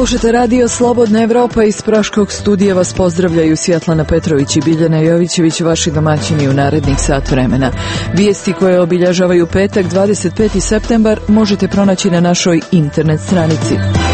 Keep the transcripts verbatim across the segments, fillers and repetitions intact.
Slušajte radio Slobodna Evropa, iz Praškog studija vas pozdravljaju Svjetlana Petrović i Biljana Jovićević, vaši domaćini u narednih sat vremena. Vijesti koje obilježavaju petak dvadeset peti septembar možete pronaći na našoj internet stranici.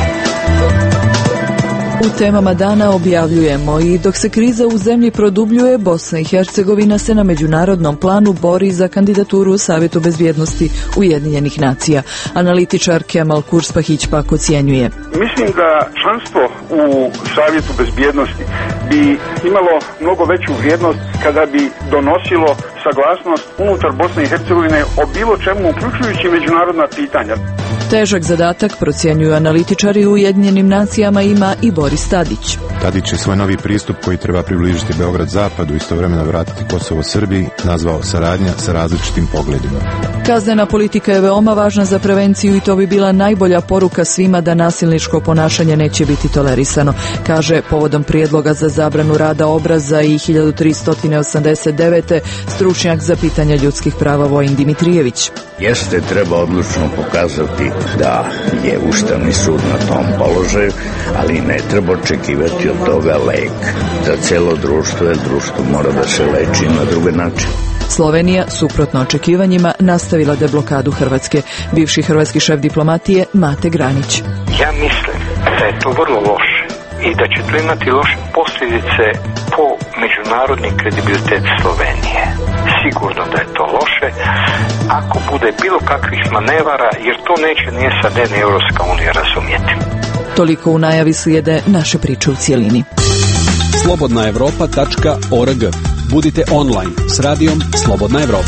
U temama dana objavljujemo: i dok se kriza u zemlji produbljuje, Bosna i Hercegovina se na međunarodnom planu bori za kandidaturu u Savjetu bezbjednosti Ujedinjenih nacija. Analitičar Kemal Kurspahić pak ocjenjuje: mislim da članstvo u Savjetu bezbjednosti bi imalo mnogo veću vrijednost kada bi donosilo saglasnost unutar Bosne i Hercegovine o bilo čemu, uključujući međunarodna pitanja. Težak zadatak, procjenjuju analitičari u Ujedinjenim nacijama, ima i Boris Tadić. Tadić je svoj novi pristup, koji treba približiti Beograd zapadu, istovremeno vratiti Kosovo Srbiji, nazvao saradnja sa različitim pogledima. Kaznena politika je veoma važna za prevenciju i to bi bila najbolja poruka svima da nasilničko ponašanje neće biti tolerisano, kaže povodom prijedloga za zabranu rada obraza i hiljadu tristo osamdeset devete stručnjak za pitanja ljudskih prava Vojin Dimitrijević. Jeste, treba odlučno pokazati da je Ustavni sud na tom položaju, ali ne treba očekivati od toga lek. Za cijelo društvo, jer društvo mora da se leči na drugi način. Slovenija, suprotno očekivanjima, nastavila deblokadu Hrvatske. Bivši hrvatski šef diplomatije Mate Granić. Ja mislim da je to vrlo loše i da će to imati loše posljedice po međunarodni kredibilitet Slovenije. Sigurno da je to loše ako bude bilo kakvih manevara, jer to neće ni S A D ni Europska unija razumjeti. Toliko u najavi, slijede naše priče u cijelini. slobodna evropa tačka org. Budite online s radijom Slobodna Evropa.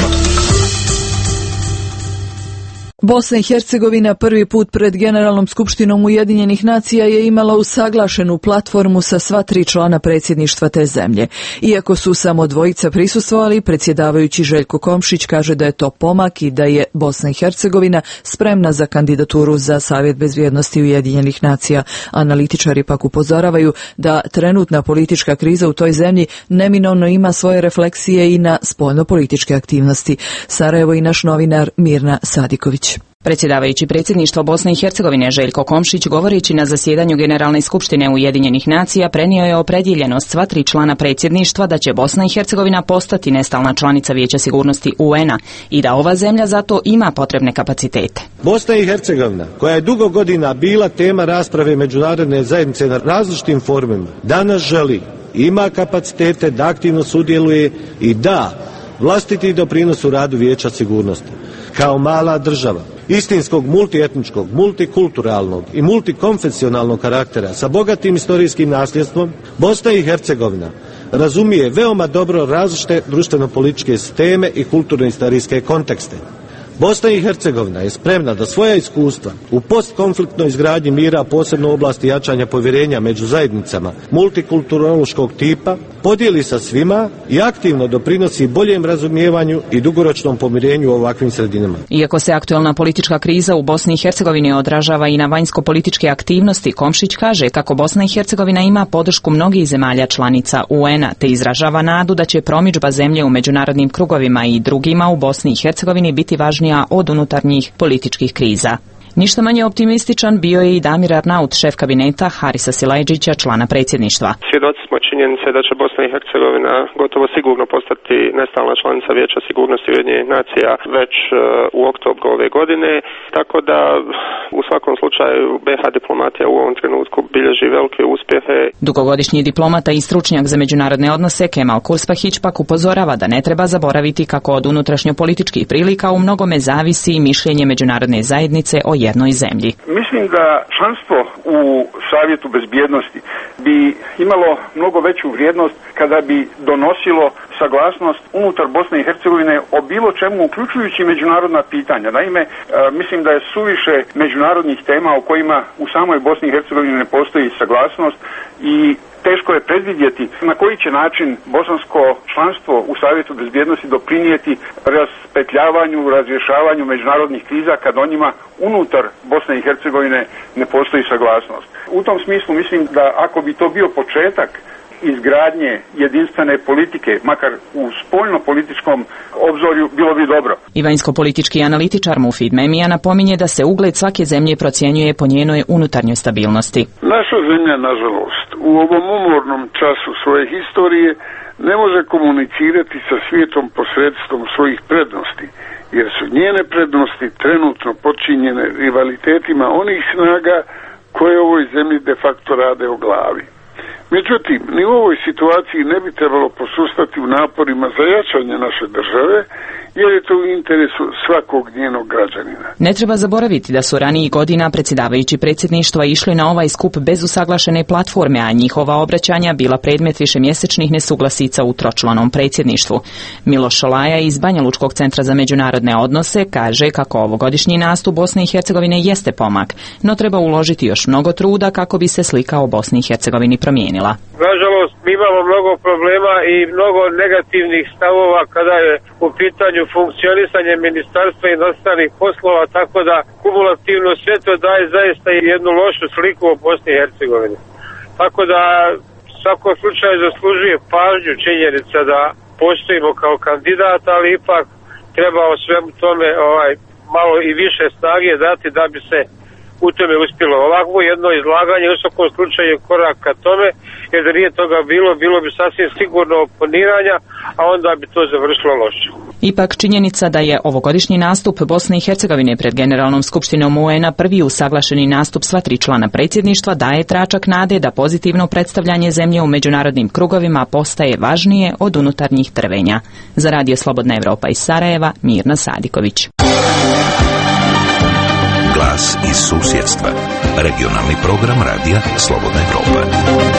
Bosna i Hercegovina prvi put pred Generalnom skupštinom Ujedinjenih nacija je imala usaglašenu platformu sa sva tri člana predsjedništva te zemlje. Iako su samo dvojica prisustvovali, predsjedavajući Željko Komšić kaže da je to pomak i da je Bosna i Hercegovina spremna za kandidaturu za Savjet bezbjednosti Ujedinjenih nacija. Analitičari pak upozoravaju da trenutna politička kriza u toj zemlji neminovno ima svoje refleksije i na spoljnopolitičke aktivnosti. Sarajevo i naš novinar Mirna Sadiković. Predsjedavajući predsjedništvo Bosne i Hercegovine Željko Komšić, govoreći na zasjedanju Generalne skupštine Ujedinjenih nacija, prenio je opredjeljenost sva tri člana predsjedništva da će Bosna i Hercegovina postati nestalna članica Vijeća sigurnosti U N A i da ova zemlja zato ima potrebne kapacitete. Bosna i Hercegovina, koja je dugo godina bila tema rasprave međunarodne zajednice na različitim forumima, danas želi, ima kapacitete da aktivno sudjeluje i da vlastiti doprinos u radu Vijeća sigurnosti. Kao mala država istinskog multietničkog, multikulturalnog i multikonfesionalnog karaktera sa bogatim istorijskim nasljedstvom, Bosna i Hercegovina razumije veoma dobro različite društveno-političke sisteme i kulturno-istorijske kontekste. Bosna i Hercegovina je spremna da svoja iskustva u postkonfliktnoj izgradnji mira, posebno u oblasti jačanja povjerenja među zajednicama multikulturološkog tipa, podijeli sa svima i aktivno doprinosi boljem razumijevanju i dugoročnom pomirenju u ovakvim sredinama. Iako se aktualna politička kriza u Bosni i Hercegovini odražava i na vanjsko-političke aktivnosti, Komšić kaže kako Bosna i Hercegovina ima podršku mnogih zemalja članica U N A, te izražava nadu da će promidžba zemlje u međunarodnim krugovima i drugima u Bosni i Hercegovini biti važnija od unutarnjih političkih kriza. Ništa manje optimističan bio je i Damir Arnaut, šef kabineta Harisa Silajdžića, člana predsjedništva. Svjedoci smo činjenice da će Bosna i Hercegovina gotovo sigurno postati nestalna članica Vijeća sigurnosti Ujedinjenih nacija već u oktobru ove godine, tako da u svakom slučaju B iH diplomatija u ovom trenutku bilježi velike uspjehe. Dugogodišnji diplomata i stručnjak za međunarodne odnose Kemal Kurspahić pak upozorava da ne treba zaboraviti kako od unutrašnjopolitičkih prilika u mnogome zavisi i mišljenje međunarodne zajednice o jednoj zemlji. Mislim da članstvo u Savjetu bezbjednosti bi imalo mnogo veću vrijednost kada bi donosilo saglasnost unutar Bosne i Hercegovine o bilo čemu, uključujući međunarodna pitanja. Naime, mislim da je suviše međunarodnih tema o kojima u samoj Bosni i Hercegovini ne postoji saglasnost i teško je predvidjeti na koji će način bosansko članstvo u Savjetu bezbjednosti doprinijeti raspetljavanju, razrješavanju međunarodnih kriza kad o njima unutar Bosne i Hercegovine ne postoji saglasnost. U tom smislu mislim da ako bi to bio početak izgradnje jedinstvene politike, makar u spoljno-političkom obzorju, bilo bi dobro. I vanjsko-politički analitičar Mufid Memija napominje da se ugled svake zemlje procjenjuje po njenoj unutarnjoj stabilnosti. Naša zemlja, nažalost, u ovom umornom času svoje historije ne može komunicirati sa svijetom posredstvom svojih prednosti, jer su njene prednosti trenutno podčinjene rivalitetima onih snaga koje ovoj zemlji de facto rade o glavi. Međutim, ni u ovoj situaciji ne bi trebalo posustati u naporima za jačanje naše države, jer je to u interesu svakog njenog građanina. Ne treba zaboraviti da su ranijih godina predsjedavajući predsjedništva išli na ovaj skup bez usaglašene platforme, a njihova obraćanja bila predmet višemjesečnih nesuglasica u tročlanom predsjedništvu. Miloš Šolaja iz Banja Lučkog centra za međunarodne odnose kaže kako ovogodišnji nastup Bosne i Hercegovine jeste pomak, no treba uložiti još mnogo truda kako bi se slika o Bosni i Hercegovini promijenila. Nažalost, mi imamo mnogo problema i mnogo negativnih stavova kada je u pitanju funkcionisanje ministarstva i inostranih poslova, tako da kumulativno sve to daje zaista jednu lošu sliku o Bosni i Hercegovini. Tako da svako slučaj zaslužuje pažnju činjenica da postojimo kao kandidat, ali ipak treba o svemu tome ovaj, malo i više snage dati da bi se u tome uspjelo. Ovakvo jedno izlaganje u svakom slučaju je korak ka tome, jer da nije toga bilo, bilo bi sasvim sigurno oponiranja, a onda bi to završilo loše. Ipak činjenica da je ovogodišnji nastup Bosne i Hercegovine pred Generalnom skupštinom U N A prvi usaglašeni nastup sva tri člana predsjedništva daje tračak nade da pozitivno predstavljanje zemlje u međunarodnim krugovima postaje važnije od unutarnjih trvenja. Za Radio Slobodna Evropa iz Sarajeva, Mirna Sadiković. Glas iz susjedstva. Regionalni program Radija Slobodna Evropa.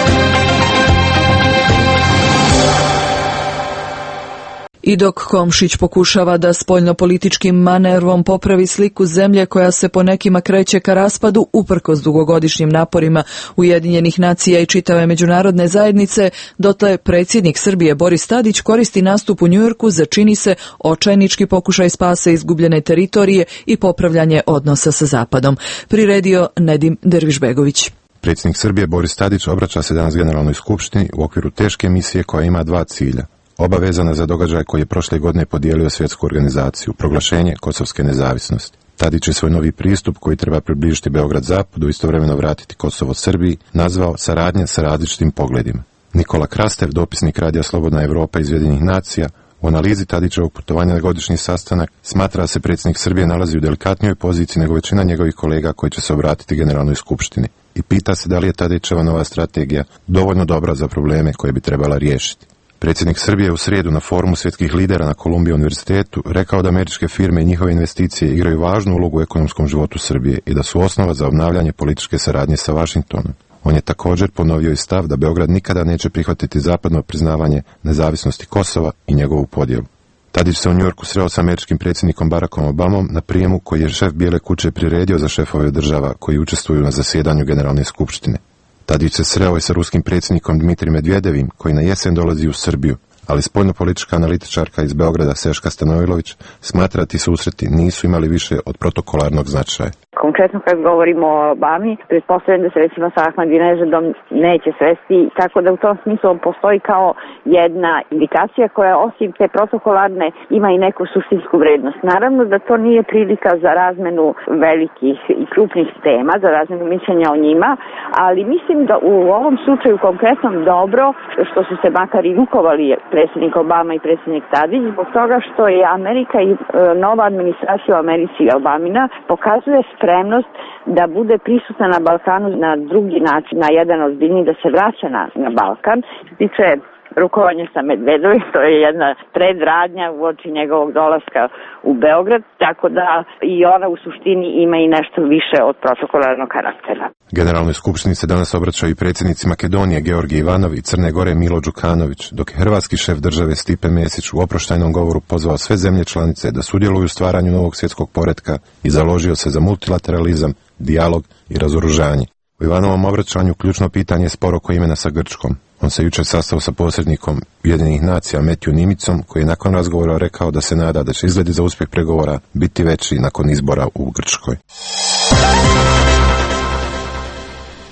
I dok Komšić pokušava da spoljnopolitičkim manervom popravi sliku zemlje koja se po nekima kreće ka raspadu uprkos dugogodišnjim naporima Ujedinjenih nacija i čitave međunarodne zajednice, dotle predsjednik Srbije Boris Tadić koristi nastup u Njujorku za, čini se, očajnički pokušaj spasa izgubljene teritorije i popravljanje odnosa sa Zapadom. Priredio Nedim Dervišbegović. Predsjednik Srbije Boris Tadić obraća se danas Generalnoj skupštini u okviru teške misije koja ima dva cilja. Oba vezana za događaj koji je prošle godine podijelio svjetsku organizaciju, proglašenje kosovske nezavisnosti. Tadić je svoj novi pristup koji treba približiti Beograd zapadu, istovremeno vratiti Kosovo Srbiji, nazvao saradnja sa različitim pogledima. Nikola Krastev, dopisnik Radija Slobodna Evropa iz Ujedinjenih nacija, u analizi Tadićevog putovanja na godišnji sastanak smatra da se predsjednik Srbije nalazi u delikatnijoj poziciji nego većina njegovih kolega koji će se obratiti Generalnoj skupštini i pita se da li je Tadićeva nova strategija dovoljno dobra za probleme koje bi trebala riješiti. Predsjednik Srbije u srijedu na forumu svjetskih lidera na Columbia univerzitetu rekao da američke firme i njihove investicije igraju važnu ulogu u ekonomskom životu Srbije i da su osnova za obnavljanje političke saradnje sa Vašingtonom. On je također ponovio i stav da Beograd nikada neće prihvatiti zapadno priznavanje nezavisnosti Kosova i njegovu podjelu. Tadić se u Njujorku sreo s američkim predsjednikom Barackom Obamom na prijemu koji je šef Bijele kuće priredio za šefove država koji učestvuju na zasjedanju Generalne skupštine. Tadić se sreo i sa ruskim predsjednikom Dmitrijem Medvedevim, koji na jesen dolazi u Srbiju, ali spoljnopolitička analitičarka iz Beograda Seška Stanojlović smatra da ti susreti nisu imali više od protokolarnog značaja. Konkretno kad govorimo o Obami, pretpostavljam da se recimo sa Ahmadinejadom neće sresti, tako da u tom smislu on postoji kao jedna indikacija koja osim te protokolarne ima i neku suštinsku vrednost. Naravno da to nije prilika za razmenu velikih i krupnih tema, za razmenu mišljenja o njima, ali mislim da u ovom slučaju konkretnom dobro što su se makar i rukovali predsjednik Obama i predsjednik Tadić, zbog toga što je Amerika i e, nova administracija u Americi i Obamina pokazuje spremnost da bude prisutna na Balkanu na drugi način, na jedan ozbiljniji, da se vraća na, na Balkan. Tiče rukovanje sa Medvedovim, to je jedna predradnja uoči njegovog dolaska u Beograd, tako da i ona u suštini ima i nešto više od protokolarnog karaktera. Generalnoj skupštini se danas obraćaju i predsjednici Makedonije Georgij Ivanov i Crne Gore Milo Đukanović, dok je hrvatski šef države Stipe Mesić u oproštajnom govoru pozvao sve zemlje članice da sudjeluju u stvaranju novog svjetskog poretka i založio se za multilateralizam, dijalog i razoružanje. U Ivanovom obraćanju ključno pitanje je spor oko imena sa Grčkom. On se jučer sastao sa posrednikom Ujedinjenih nacija Metju Nimicom, koji je nakon razgovora rekao da se nada da će izgledi za uspjeh pregovora biti veći nakon izbora u Grčkoj.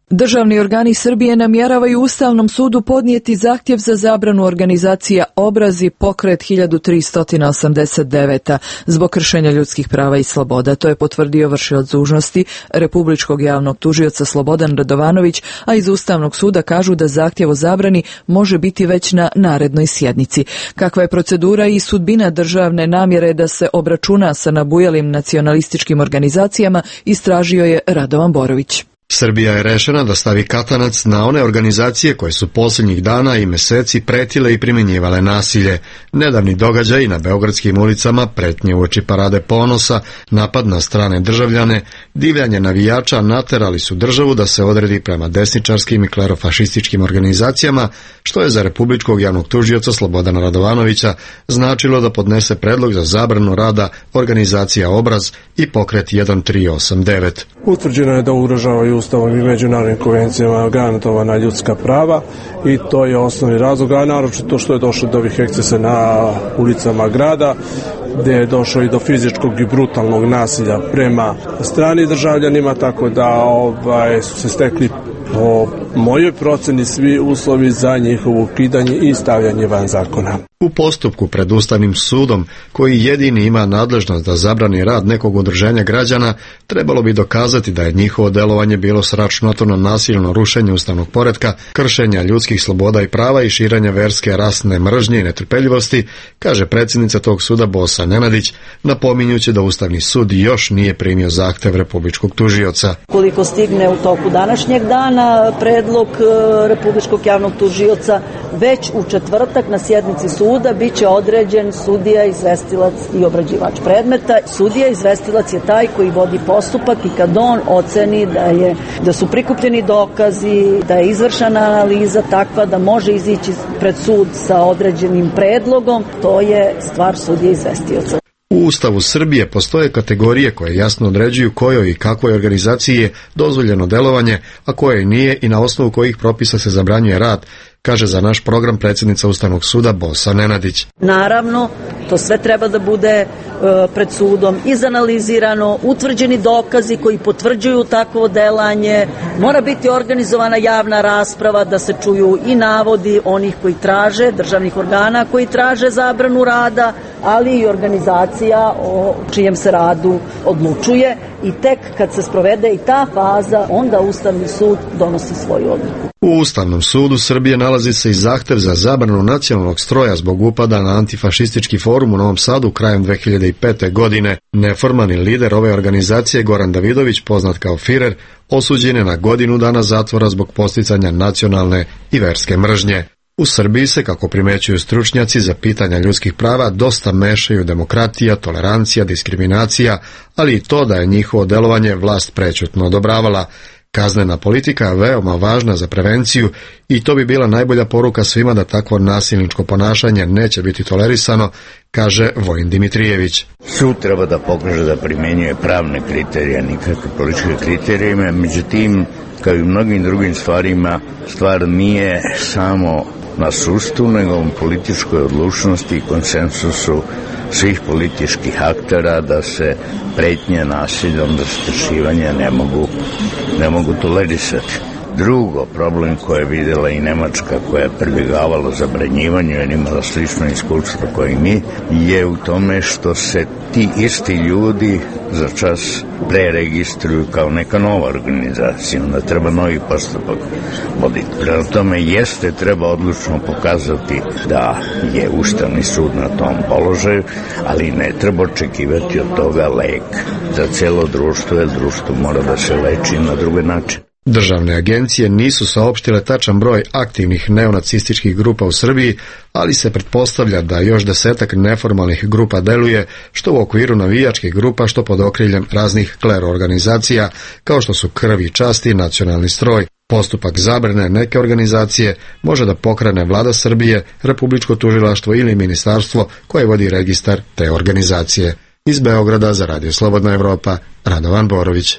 Državni organi Srbije namjeravaju Ustavnom sudu podnijeti zahtjev za zabranu organizacija Obraz i Pokret hiljadu tristo osamdeset devet zbog kršenja ljudskih prava i sloboda. To je potvrdio vršilac dužnosti Republičkog javnog tužioca Slobodan Radovanović, a iz Ustavnog suda kažu da zahtjev o zabrani može biti već na narednoj sjednici. Kakva je procedura i sudbina državne namjere da se obračuna sa nabujalim nacionalističkim organizacijama, istražio je Radovan Borović. Srbija je rešena da stavi katanac na one organizacije koje su posljednjih dana i meseci pretile i primjenjivale nasilje. Nedavni događaji na beogradskim ulicama, pretnje uoči Parade ponosa, napad na strane državljane, divljanje navijača naterali su državu da se odredi prema desničarskim i klerofašističkim organizacijama, što je za Republičkog javnog tužioca Slobodana Radovanovića značilo da podnese predlog za zabranu rada organizacija Obraz i Pokret hiljadu tristo osamdeset devet. Utvrđeno je da ugrožavaju Ustavom i međunarodnim konvencijama garantovana ljudska prava i to je osnovni razlog, a naročito što je došlo do ovih ekscesa na ulicama grada, gdje je došlo i do fizičkog i brutalnog nasilja prema stranim državljanima, tako da ovaj, su se stekli po mojoj proceni svi uslovi za njihovo ukidanje i stavljanje van zakona. U postupku pred Ustavnim sudom, koji jedini ima nadležnost da zabrani rad nekog udruženja građana, trebalo bi dokazati da je njihovo delovanje bilo sračunato na nasilno rušenje ustavnog poretka, kršenja ljudskih sloboda i prava i širenja verske, rasne mržnje i netrpeljivosti, kaže predsjednica tog suda Bosa Nenadić, napominjući da Ustavni sud još nije primio zahtev Republičkog tužioca. Koliko stigne u toku današnjeg dana predlog Republičkog javnog tužioca, već u četvrtak na sjednici suda bit će određen sudija, izvestilac i obrađivač predmeta. Sudija izvestilac je taj koji vodi postupak i kad on oceni da je da su prikupljeni dokazi, da je izvršena analiza takva da može izići pred sud sa određenim predlogom, to je stvar sudije izvestioca. U Ustavu Srbije postoje kategorije koje jasno određuju kojoj i kakvoj organizaciji je dozvoljeno delovanje, a koje nije i na osnovu kojih propisa se zabranjuje rad, kaže za naš program predsjednica Ustavnog suda Bosa Nenadić. Naravno, to sve treba da bude e, pred sudom izanalizirano, utvrđeni dokazi koji potvrđuju takvo delanje, mora biti organizovana javna rasprava da se čuju i navodi onih koji traže, državnih organa koji traže zabranu rada, ali i organizacija o čijem se radu odlučuje i tek kad se sprovede i ta faza, onda Ustavni sud donosi svoju odluku. U Ustavnom sudu Srbije nalazi se i zahtev za zabranu nacionalnog stroja zbog upada na antifašistički forum u Novom Sadu krajem dve hiljade pete. godine. Neformalni lider ove organizacije Goran Davidović, poznat kao Firer, osuđen je na godinu dana zatvora zbog posticanja nacionalne i verske mržnje. U Srbiji se, kako primećuju stručnjaci za pitanja ljudskih prava, dosta mešaju demokratija, tolerancija, diskriminacija, ali i to da je njihovo delovanje vlast prećutno odobravala. Kaznena politika je veoma važna za prevenciju i to bi bila najbolja poruka svima da takvo nasilničko ponašanje neće biti tolerisano, kaže Vojin Dimitrijević. Sud treba da pokaže da primjenjuje pravne kriterije, nikakve političke kriterije, međutim, kao i mnogim drugim stvarima, stvar nije samo na sudstvu, nego u političkoj odlučnosti i konsensusu svih političkih aktera da se pretnje nasiljem, zastrašivanja ne mogu, ne mogu tolerisati. Drugo, problem koje je vidjela i Nemačka, koja je pribjegavala zabranjivanju, jer imala slično iskustvo kao i mi, je u tome što se ti isti ljudi za čas preregistruju kao neka nova organizacija, onda treba novi postupak voditi. Prema tome jeste, treba odlučno pokazati da je Ustavni sud na tom položaju, ali ne treba očekivati od toga lek za celo društvo, jer društvo mora da se leči na drugi način. Državne agencije nisu saopštile tačan broj aktivnih neonacističkih grupa u Srbiji, ali se pretpostavlja da još desetak neformalnih grupa deluje, što u okviru navijačkih grupa, što pod okriljem raznih klero organizacija, kao što su Krv i čast i Nacionalni stroj. Postupak zabrane neke organizacije može da pokrene Vlada Srbije, Republičko tužilaštvo ili ministarstvo koje vodi registar te organizacije. Iz Beograda za Radio Slobodna Evropa, Radovan Borović.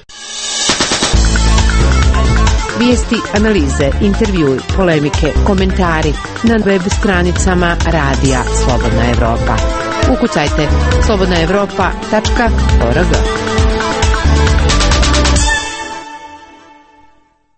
Vijesti, analize, intervjui, polemike, komentari na web stranicama Radija Slobodna Evropa. Ukucajte slobodna evropa tačka org.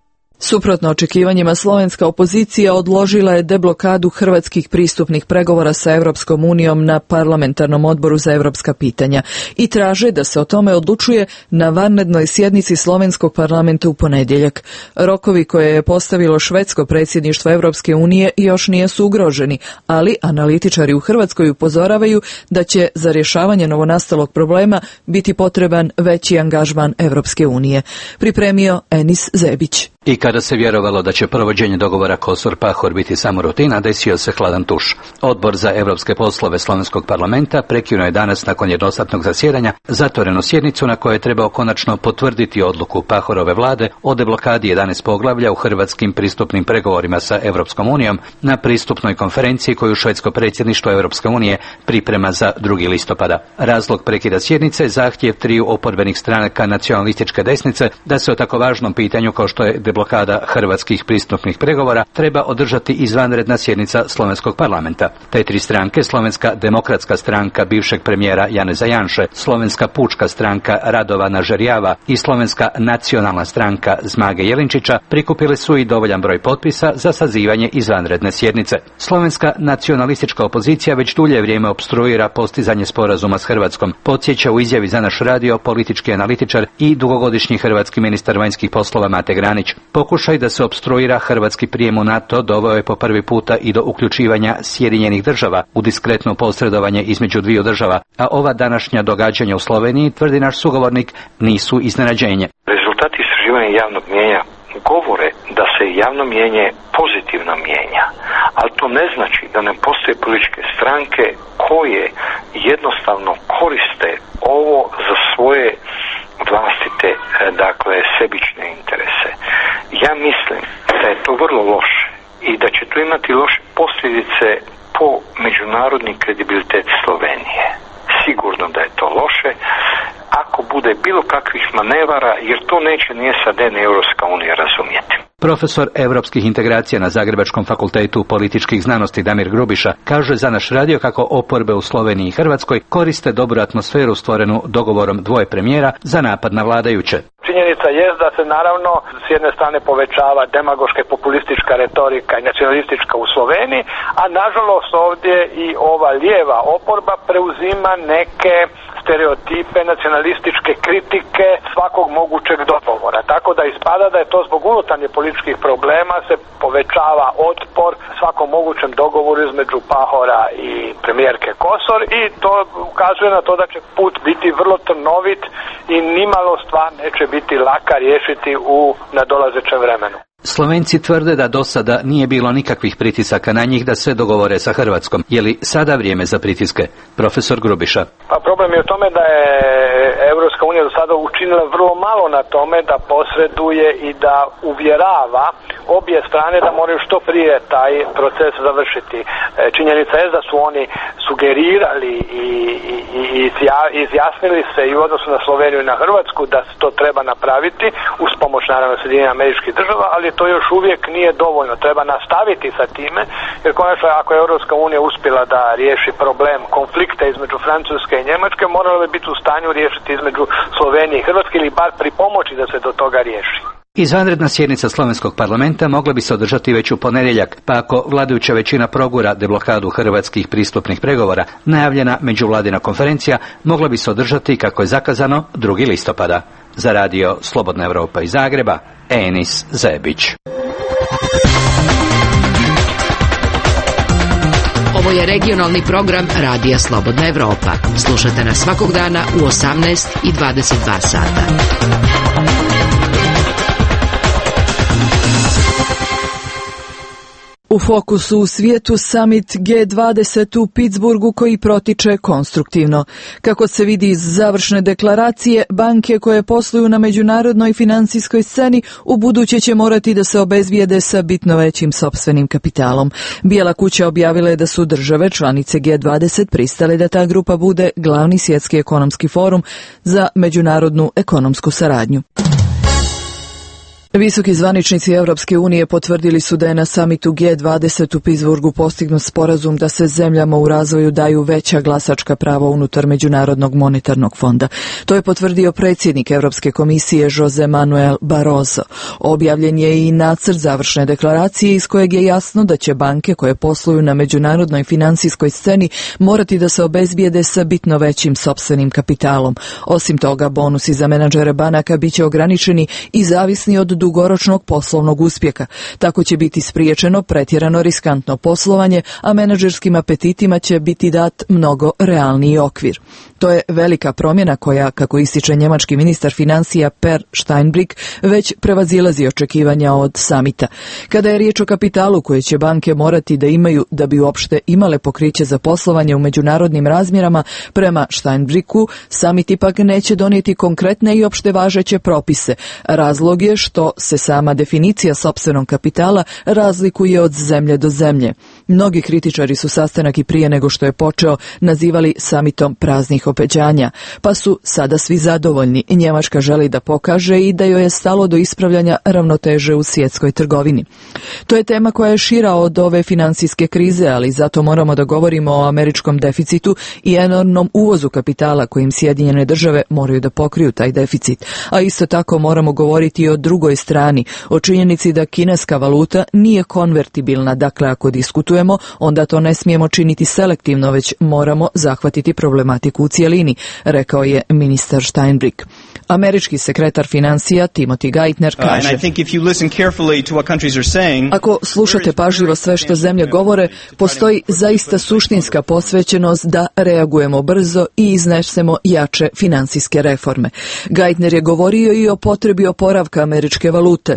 Suprotno očekivanjima, slovenska opozicija odložila je deblokadu hrvatskih pristupnih pregovora sa Europskom unijom na parlamentarnom odboru za europska pitanja i traže da se o tome odlučuje na vanrednoj sjednici slovenskog parlamenta u ponedjeljak. Rokovi koje je postavilo švedsko predsjedništvo Europske unije još nisu ugroženi, ali analitičari u Hrvatskoj upozoravaju da će za rješavanje novonastalog problema biti potreban veći angažman Europske unije. Pripremio Enis Zebić. I kada se vjerovalo da će provođenje dogovora Kosor-Pahor biti samo rutina, desio se hladan tuš. Odbor za europske poslove slovenskog parlamenta prekinuo je danas nakon jednostatnog zasjedanja zatvorenu sjednicu na kojoj je trebao konačno potvrditi odluku Pahorove vlade o deblokadi jedanaest poglavlja u hrvatskim pristupnim pregovorima sa Europskom unijom na pristupnoj konferenciji koju švedsko predsjedništvo Europske unije priprema za drugi listopada. Razlog prekida sjednice je zahtjev triju oporbenih stranaka nacionalističke desnice da se o tako važnom pitanju kao što je deblokada hrvatskih pristupnih pregovora treba održati izvanredna sjednica slovenskog parlamenta. Te tri stranke, Slovenska demokratska stranka bivšeg premijera Janeza Janše, Slovenska pučka stranka Radovana Žerjava i Slovenska nacionalna stranka Zmage Jelinčića prikupili su i dovoljan broj potpisa za sazivanje izvanredne sjednice. Slovenska nacionalistička opozicija već dulje vrijeme opstruira postizanje sporazuma s Hrvatskom, podsjeća u izjavi za naš radio politički analitičar i dugogodišnji hrvatski ministar vanjskih poslova Mate Granić. Pokušaj da se opstruira hrvatski prijem u NATO doveo je po prvi puta i do uključivanja Sjedinjenih država u diskretno posredovanje između dviju država, a ova današnja događanja u Sloveniji, tvrdi naš sugovornik, nisu iznenađenje. Rezultati istraživanja javnog mijenja govore da se javno mijenje pozitivno mijenja, ali to ne znači da ne postoje političke stranke koje jednostavno koriste ovo za svoje vlastite, dakle, sebične interese. Ja mislim da je to vrlo loše i da će to imati loše posljedice po međunarodni kredibilitet Slovenije. Sigurno da je to loše ako bude bilo kakvih manevara, jer to neće ni S A D ni Europska unija razumjeti. Profesor europskih integracija na Zagrebačkom fakultetu političkih znanosti Damir Grubiša kaže za naš radio kako oporbe u Sloveniji i Hrvatskoj koriste dobru atmosferu stvorenu dogovorom dvoje premijera za napad na vladajuće. Činjenica je da se naravno s jedne strane povećava demagoška i populistička retorika i nacionalistička u Sloveniji, a nažalost ovdje i ova lijeva oporba preuzima neke stereotipe nacionalističke kritike svakog mogućeg dogovora. Tako da ispada da je to zbog unutarnje političkih problema se povećava otpor svakom mogućem dogovoru između Pahora i premijerke Kosor i to ukazuje na to da će put biti vrlo trnovit i nimalo stvar neće biti laka riješiti u nadolazećem vremenu. Slovenci tvrde da do sada nije bilo nikakvih pritisaka na njih da se dogovore sa Hrvatskom. Je li sada vrijeme za pritiske? Profesor Grubiša. Pa problem je u tome da je Europska unija do sada učinila vrlo malo na tome da posreduje i da uvjerava obje strane da moraju što prije taj proces završiti. Činjenica je da su oni sugerirali i, i, i izjasnili se i u odnosu na Sloveniju i na Hrvatsku da se to treba napraviti uz pomoć naravno Sjedinjenih Američkih Država, ali to još uvijek nije dovoljno. Treba nastaviti sa time, jer konačno ako je Europska unija uspjela da riješi problem konflikta između Francuske i Njemačke, morala bi biti u stanju riješiti između Slovenije i Hrvatske ili bar pripomoći da se do toga riješi. Izvanredna sjednica slovenskog parlamenta mogla bi se održati već u ponedjeljak, pa ako vladajuća većina progura deblokadu hrvatskih pristupnih pregovora, najavljena međuvladina konferencija mogla bi se održati kako je zakazano drugi listopada. Za radio Slobodna Europa iz Zagreba, Enis Zebić. Ovo je regionalni program Radija Slobodna Europa. Slušajte nas svakog dana u osamnaest i dvadeset dva sata. U fokusu u svijetu summit G dvadeset u Pittsburghu koji protiče konstruktivno. Kako se vidi iz završne deklaracije, banke koje posluju na međunarodnoj financijskoj sceni u buduće će morati da se obezvijede sa bitno većim sopstvenim kapitalom. Bijela kuća objavila je da su države članice G dvadeset pristale da ta grupa bude glavni svjetski ekonomski forum za međunarodnu ekonomsku saradnju. Visoki zvaničnici Europske unije potvrdili su da je na samitu G dvadeset u Pittsburghu postignut sporazum da se zemljama u razvoju daju veća glasačka prava unutar Međunarodnog monetarnog fonda. To je potvrdio predsjednik Europske komisije Jose Manuel Barroso. Objavljen je i nacrt završne deklaracije iz kojeg je jasno da će banke koje posluju na međunarodnoj financijskoj sceni morati da se obezbijede sa bitno većim sopstvenim kapitalom. Osim toga, bonusi za menadžere banaka biće ograničeni i zavisni od dugoročnog poslovnog uspjeha. Tako će biti spriječeno pretjerano riskantno poslovanje, a menadžerskim apetitima će biti dat mnogo realniji okvir. To je velika promjena koja, kako ističe njemački ministar financija Per Steinbrück, već prevazilazi očekivanja od samita. Kada je riječ o kapitalu koje će banke morati da imaju da bi uopšte imale pokriće za poslovanje u međunarodnim razmjerama, prema Steinbrücku, samit ipak neće donijeti konkretne i opšte važeće propise. Razlog je što se sama definicija sopstvenog kapitala razlikuje od zemlje do zemlje. Mnogi kritičari su sastanak i prije nego što je počeo nazivali samitom praznih obećanja, pa su sada svi zadovoljni. Njemačka želi da pokaže i da joj je stalo do ispravljanja ravnoteže u svjetskoj trgovini. To je tema koja je šira od ove financijske krize, ali zato moramo da govorimo o američkom deficitu i enormnom uvozu kapitala kojim Sjedinjene države moraju da pokriju taj deficit. A isto tako moramo govoriti i o drugoj strani, o činjenici da kineska valuta nije konvertibilna, dakle ako diskutujemo, onda to ne smijemo činiti selektivno, već moramo zahvatiti problematiku u cijelini, rekao je ministar Steinbrück. Američki sekretar financija Timothy Geithner kaže: Ako slušate pažljivo sve što zemlje govore, postoji zaista suštinska posvećenost da reagujemo brzo i iznesemo jače financijske reforme. Geithner je govorio i o potrebi oporavka američke valute.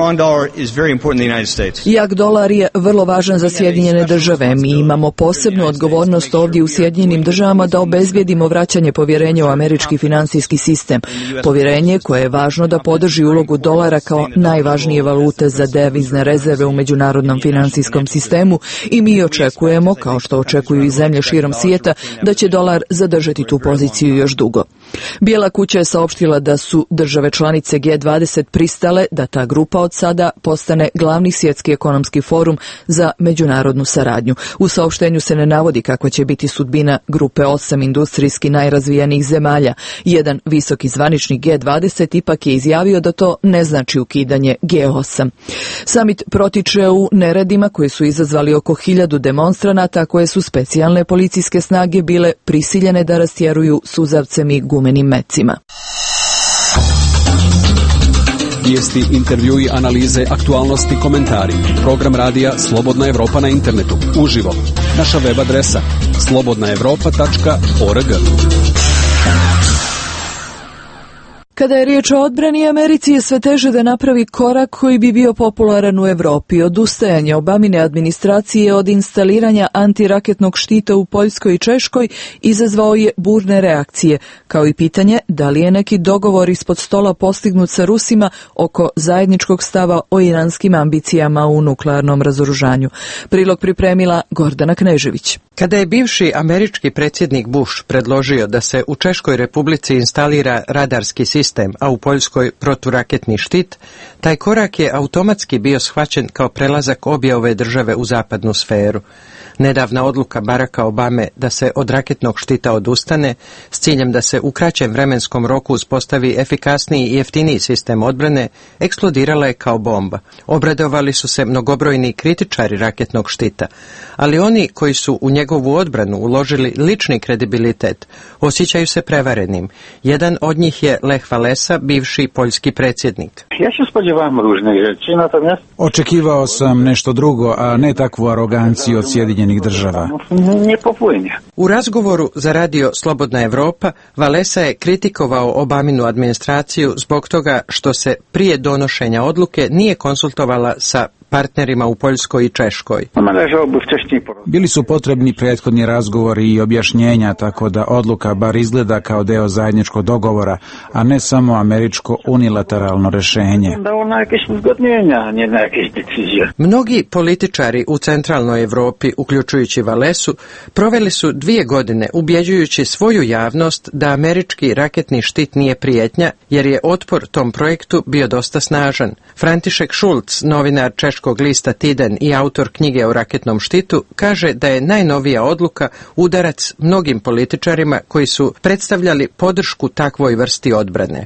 Jak dolar je vrlo važan za Sjedinjene države. Mi imamo posebnu odgovornost ovdje u Sjedinjenim državama da obezbijedimo vraćanje povjerenja u američki financijski sistem. Povjerenje koje je važno da podrži ulogu dolara kao najvažnije valute za devizne rezerve u međunarodnom financijskom sistemu i mi očekujemo, kao što očekuju i zemlje širom svijeta, da će dolar zadržati tu poziciju još dugo. Bijela kuća je saopštila da su države članice G dvadeset pristale da ta grupa od sada postane glavni svjetski ekonomski forum za međunarodnu saradnju. U saopštenju se ne navodi kakva će biti sudbina grupe osam industrijski najrazvijenijih zemalja. Jedan visoki zvaničnik G dvadeset ipak je izjavio da to ne znači ukidanje G osam. Samit protiče u neredima koji su izazvali oko hiljadu demonstranata koje su specijalne policijske snage bile prisiljene da rastjeruju suzavcem i gumenim mecima. Vijesti, intervjui, analize, aktualnosti, komentari. Program radija Slobodna Evropa na internetu. Uživo. Naša web adresa slobodna evropa tačka org. Kada je riječ o odbrani, Americi je sve teže da napravi korak koji bi bio popularan u Europi. Odustajanje Obamine administracije od instaliranja antiraketnog štita u Poljskoj i Češkoj izazvao je burne reakcije, kao i pitanje da li je neki dogovor ispod stola postignut sa Rusima oko zajedničkog stava o iranskim ambicijama u nuklearnom razoružanju. Prilog pripremila Gordana Knežević. Kada je bivši američki predsjednik Bush predložio da se u Češkoj Republici instalira radarski sistem, a u Poljskoj proturaketni štit, taj korak je automatski bio shvaćen kao prelazak obje ove države u zapadnu sferu. Nedavna odluka Baracka Obame da se od raketnog štita odustane s ciljem da se u kraćem vremenskom roku uspostavi efikasniji i jeftiniji sistem odbrane eksplodirala je kao bomba. Obradovali su se mnogobrojni kritičari raketnog štita, ali oni koji su u njegovu odbranu uložili lični kredibilitet osjećaju se prevarenim. Jedan od njih je Lech Walesa, bivši poljski predsjednik. Ja się spodziewałem różnych rzeczy, natomiast Očekivao sam nešto drugo, a ne takvu aroganciju od Sjedinjenih država. nie popłynie. U razgovoru za radio Slobodna Evropa, Walesa je kritikovao Obaminu administraciju zbog toga što se prije donošenja odluke nije konsultovala sa partnerima u Poljskoj i Češkoj. Bili su potrebni prethodni razgovori i objašnjenja, tako da odluka bar izgleda kao deo zajedničkog dogovora, a ne samo američko unilateralno rešenje. Mnogi političari u centralnoj Evropi, uključujući Valesu, proveli su dvije godine ubjeđujući svoju javnost da američki raketni štit nije prijetnja, jer je otpor tom projektu bio dosta snažan. František Šulc, novinar češkog lista Tiden i autor knjige o raketnom štitu, kaže da je najnovija odluka udarac mnogim političarima koji su predstavljali podršku takvoj vrsti odbrane.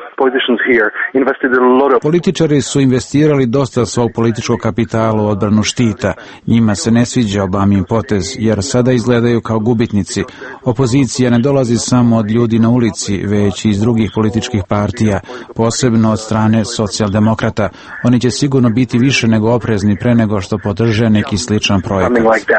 Političari su investirali dosta svog političkog kapitala u odbranu štita. Njima se ne sviđa Obamin potez, jer sada izgledaju kao gubitnici. Opozicija ne dolazi samo od ljudi na ulici, već i iz drugih političkih partija, posebno od strane socijaldemokrata. Oni će sigurno biti više nego oprezni pre nego što podrže neki sličan projekat.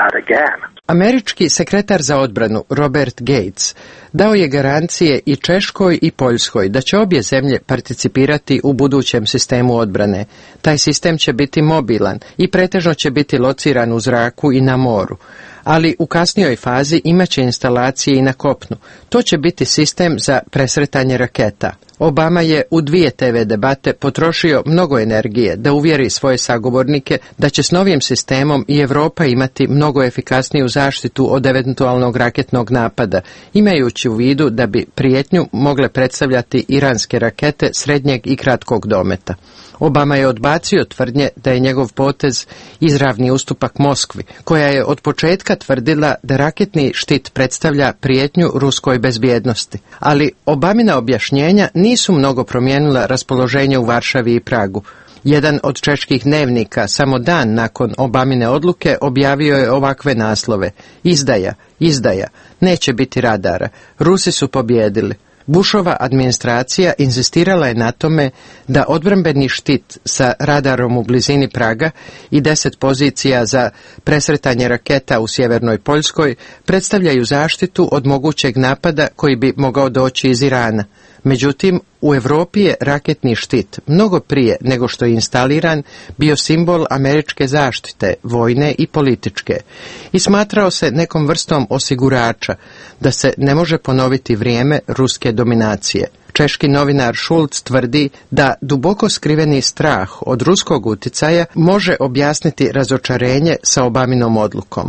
Američki sekretar za odbranu Robert Gates dao je garancije i Češkoj i Poljskoj da će obje zemlje participirati u budućem sistemu odbrane. Taj sistem će biti mobilan i pretežno će biti lociran u zraku i na moru, ali u kasnijoj fazi imaće instalacije i na kopnu. To će biti sistem za presretanje raketa. Obama je u dvije te ve debate potrošio mnogo energije da uvjeri svoje sagovornike da će s novim sistemom i Evropa imati mnogo efikasniju zaštitu od eventualnog raketnog napada, imajući u vidu da bi prijetnju mogle predstavljati iranske rakete srednjeg i kratkog dometa. Obama je odbacio tvrdnje da je njegov potez izravni ustupak Moskvi, koja je od početka tvrdila da raketni štit predstavlja prijetnju ruskoj bezbjednosti. Ali Obamina objašnjenja nisu mnogo promijenila raspoloženje u Varšavi i Pragu. Jedan od čeških dnevnika samo dan nakon Obamine odluke objavio je ovakve naslove: izdaja, izdaja, neće biti radara, Rusi su pobjedili. Bushova administracija inzistirala je na tome da odbrambeni štit sa radarom u blizini Praga i deset pozicija za presretanje raketa u sjevernoj Poljskoj predstavljaju zaštitu od mogućeg napada koji bi mogao doći iz Irana. Međutim, u Europi je raketni štit mnogo prije nego što je instaliran bio simbol američke zaštite, vojne i političke, i smatrao se nekom vrstom osigurača da se ne može ponoviti vrijeme ruske dominacije. Češki novinar Šulc tvrdi da duboko skriveni strah od ruskog uticaja može objasniti razočarenje sa Obaminom odlukom.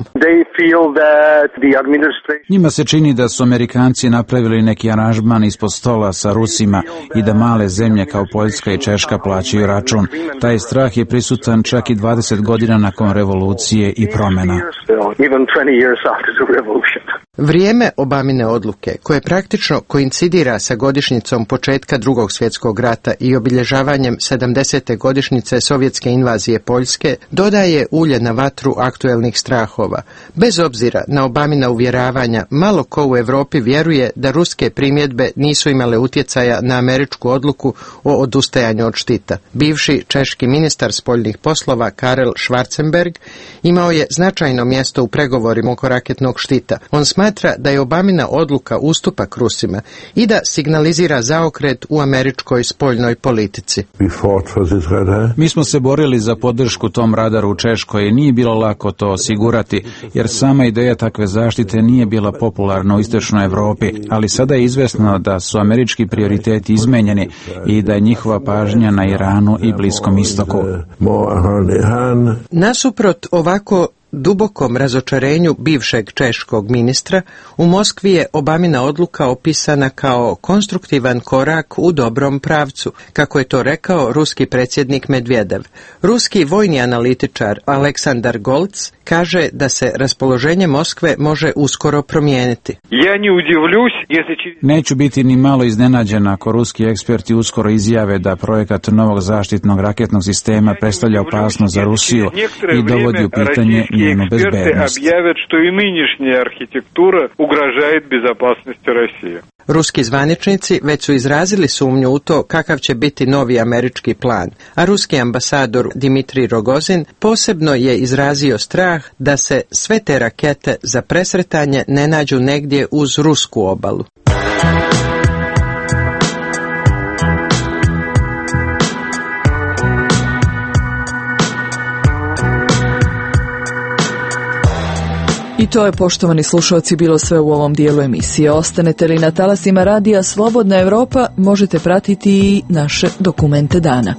Njima se čini da su Amerikanci napravili neki aranžman ispod stola sa Rusima i da male zemlje kao Poljska i Češka plaćaju račun. Taj strah je prisutan čak i dvadeset godina nakon revolucije i promjena. Vrijeme Obamine odluke, koje praktično koincidira sa godišnjicom početka Drugog svjetskog rata i obilježavanjem sedamdesete godišnjice sovjetske invazije Poljske, dodaje ulje na vatru aktuelnih strahova. Bez obzira na Obamina uvjeravanja, malo ko u Europi vjeruje da ruske primjedbe nisu imale utjecaja na američku odluku o odustajanju od štita. Bivši češki ministar spoljnih poslova Karel Schwarzenberg imao je značajno mjesto u pregovorima oko raketnog štita. On smatra da je Obamina odluka ustupak Rusima i da signalizira zaokret u američkoj spoljnoj politici. Mi smo se borili za podršku tom radaru u Češkoj i nije bilo lako to osigurati, jer sama ideja takve zaštite nije bila popularna u istočnoj Europi, ali sada je izvesno da su američki prioriteti izmenjeni i da je njihova pažnja na Iranu i Bliskom istoku. Nasuprot ovako dubokom razočarenju bivšeg češkog ministra, u Moskvi je Obamina odluka opisana kao konstruktivan korak u dobrom pravcu, kako je to rekao ruski predsjednik Medvedev. Ruski vojni analitičar Aleksandar Golc kaže da se raspoloženje Moskve može uskoro promijeniti. Neću biti ni malo iznenađen ako ruski eksperti uskoro izjave da projekat novog zaštitnog raketnog sistema predstavlja opasnost za Rusiju i dovodi u pitanje njenu bezbednost. Ruski zvaničnici već su izrazili sumnju u to kakav će biti novi američki plan, a ruski ambasador Dimitrij Rogozin posebno je izrazio strah da se sve te rakete za presretanje ne nađu negdje uz rusku obalu. I to je, poštovani slušalci, bilo sve u ovom dijelu emisije. Ostanete li na talasima radija Slobodna Evropa, možete pratiti i naše dokumente dana.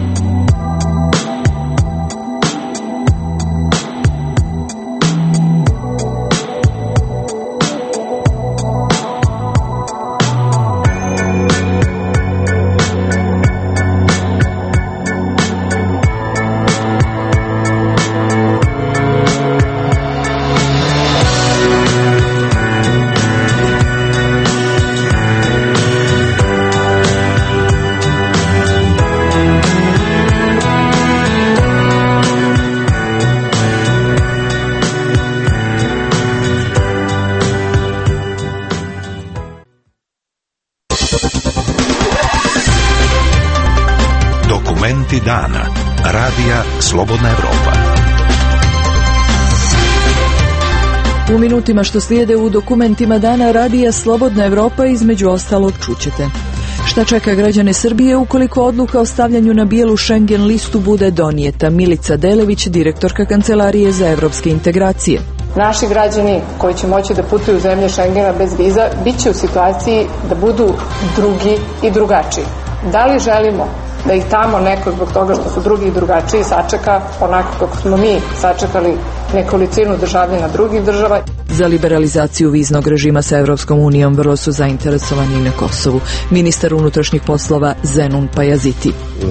Dokumenti dana. Radija Slobodna Evropa. U minutima što slijede u dokumentima dana Radija Slobodna Evropa između ostalog čućete. Šta čeka građane Srbije ukoliko odluka o stavljanju na bijelu Schengen listu bude donijeta? Milica Delević, direktorka Kancelarije za evropske integracije. Naši građani koji će moći da putuju u zemlje Schengena bez viza bit će u situaciji da budu drugi i drugačiji. Da li želimo da ih tamo neko zbog toga što su drugi i drugačiji sačeka onako kako smo mi sačekali nekolicinu državljana drugih država? Za liberalizaciju viznog režima sa Evropskom unijom vrlo su zainteresovani i na Kosovu. Ministar unutrašnjih poslova Zenun Pajaziti.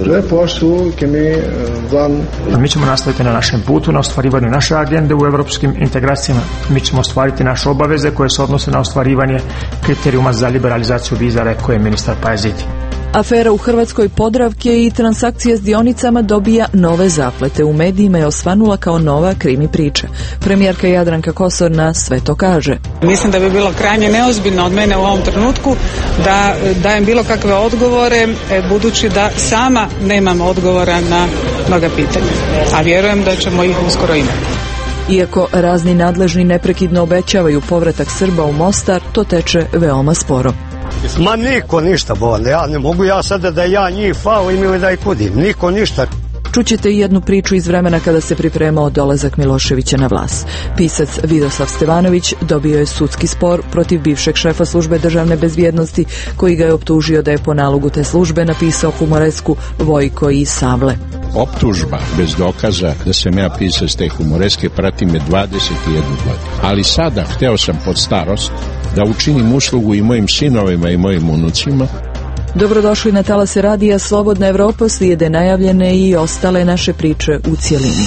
Mi ćemo nastaviti na našem putu, na ostvarivanju naše agende u evropskim integracijama. Mi ćemo ostvariti naše obaveze koje se odnose na ostvarivanje kriterijuma za liberalizaciju viza, rekao je ministar Pajaziti. Afera u Hrvatskoj Podravke i transakcije s dionicama dobija nove zaplete. U medijima je osvanula kao nova krimi priča. Premijerka Jadranka Kosor na sve to kaže. Mislim da bi bilo krajnje neozbiljno od mene u ovom trenutku da dajem bilo kakve odgovore, budući da sama nemam odgovora na mnoga pitanja. A vjerujem da ćemo ih uskoro imati. Iako razni nadležni neprekidno obećavaju povratak Srba u Mostar, to teče veoma sporo. Ma niko ništa, bolne, ja ne mogu ja sada da ja njih falim ili da ih kudim, niko ništa. Čućete i jednu priču iz vremena kada se pripremao dolazak Miloševića na vlast. Pisac Vidoslav Stevanović dobio je sudski spor protiv bivšeg šefa službe državne bezbjednosti, koji ga je optužio da je po nalogu te službe napisao humoresku Vojko i Savle. Optužba bez dokaza da sam ja pisac te humoreske prati me dvadeset jednu godinu. Ali sada hteo sam pod starost da učinim uslugu i mojim sinovima i mojim unucima. Dobrodošli na talase radija Slobodna Evropa, slijede najavljene i ostale naše priče u cjelini.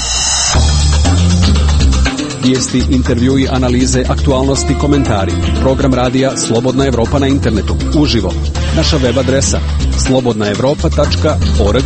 Vijesti, intervjui, analize, aktualnosti, komentari. Program radija Slobodna Evropa na internetu, uživo. Naša web adresa slobodna evropa tačka org.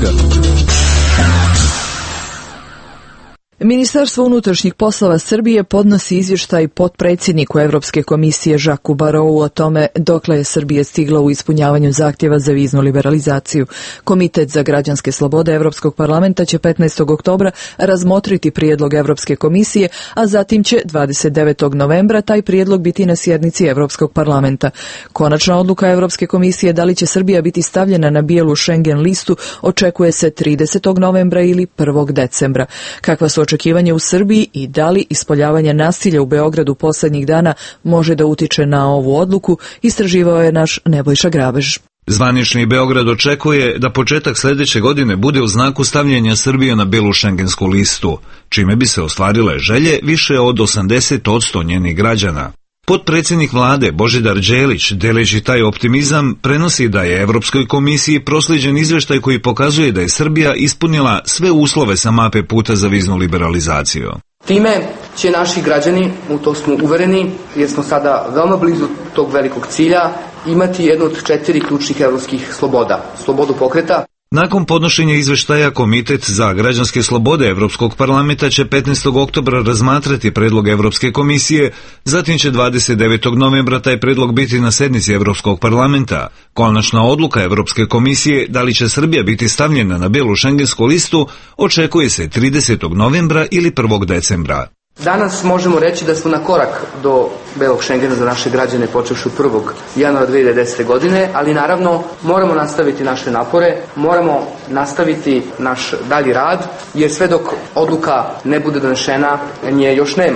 Ministarstvo unutrašnjih poslova Srbije podnosi izvještaj potpredsjedniku Evropske komisije Žaku Barovu o tome dokle je Srbija stigla u ispunjavanju zahtjeva za viznu liberalizaciju. Komitet za građanske slobode Evropskog parlamenta će petnaestog oktobra razmotriti prijedlog Evropske komisije, a zatim će dvadeset devetog novembra taj prijedlog biti na sjednici Evropskog parlamenta. Konačna odluka Evropske komisije da li će Srbija biti stavljena na bijelu Schengen listu očekuje se tridesetog novembra ili prvog decembra. Kakva su očekivanje u Srbiji i da li ispoljavanje nasilja u Beogradu posljednjih dana može da utiče na ovu odluku, istraživao je naš Nebojša Grabež. Zvanični Beograd očekuje da početak sljedeće godine bude u znaku stavljanja Srbije na bijelu šengensku listu, čime bi se ostvarile želje više od osamdeset posto njenih građana. Potpredsjednik vlade Božidar Đelić, deleći taj optimizam, prenosi da je Evropskoj komisiji proslijeđen izvještaj koji pokazuje da je Srbija ispunila sve uslove sa mape puta za viznu liberalizaciju. Time će naši građani, u to smo uvereni, jer smo sada veoma blizu tog velikog cilja, imati jednu od četiri ključnih evropskih sloboda. Slobodu pokreta. Nakon podnošenja izvještaja, Komitet za građanske slobode Evropskog parlamenta će petnaestog oktobra razmatrati predlog Evropske komisije, zatim će dvadeset devetog novembra taj predlog biti na sednici Evropskog parlamenta. Konačna odluka Evropske komisije da li će Srbija biti stavljena na bijelu šengensku listu očekuje se tridesetog novembra ili prvog decembra. Danas možemo reći da smo na korak do belog Schengena za naše građane počevši od prvog januara dve hiljade desete. godine, ali naravno moramo nastaviti naše napore, moramo nastaviti naš dalji rad, jer sve dok odluka ne bude donešena, nje još nema.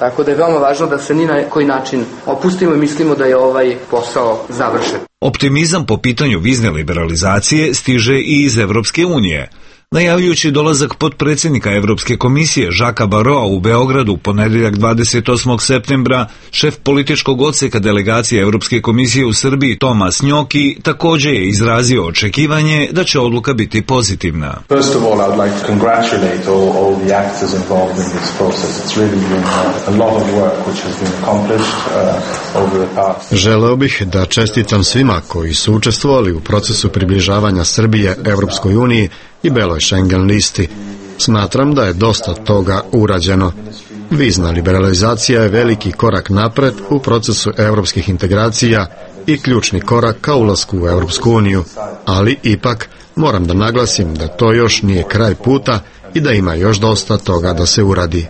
Tako da je veoma važno da se ni na koji način opustimo i mislimo da je ovaj posao završen. Optimizam po pitanju vizne liberalizacije stiže i iz Evropske unije. Najavljujući dolazak potpredsjednika Evropske komisije Žaka Baroa u Beogradu ponedjeljak dvadeset osmog septembra, šef političkog odseka delegacije Evropske komisije u Srbiji Tomas Njoki također je izrazio očekivanje da će odluka biti pozitivna. First of all, I would like to congratulate all, all the actors involved in this process. It's really been a lot of work which has been accomplished uh, over the past. Želeo bih da čestitam svima koji su učestvovali u procesu približavanja Srbije Evropskoj uniji i beloj Schengen listi. Smatram da je dosta toga urađeno. Vizna liberalizacija je veliki korak napred u procesu evropskih integracija i ključni korak ka ulasku u Evropsku uniju, ali ipak moram da naglasim da to još nije kraj puta i da ima još dosta toga da se uradi.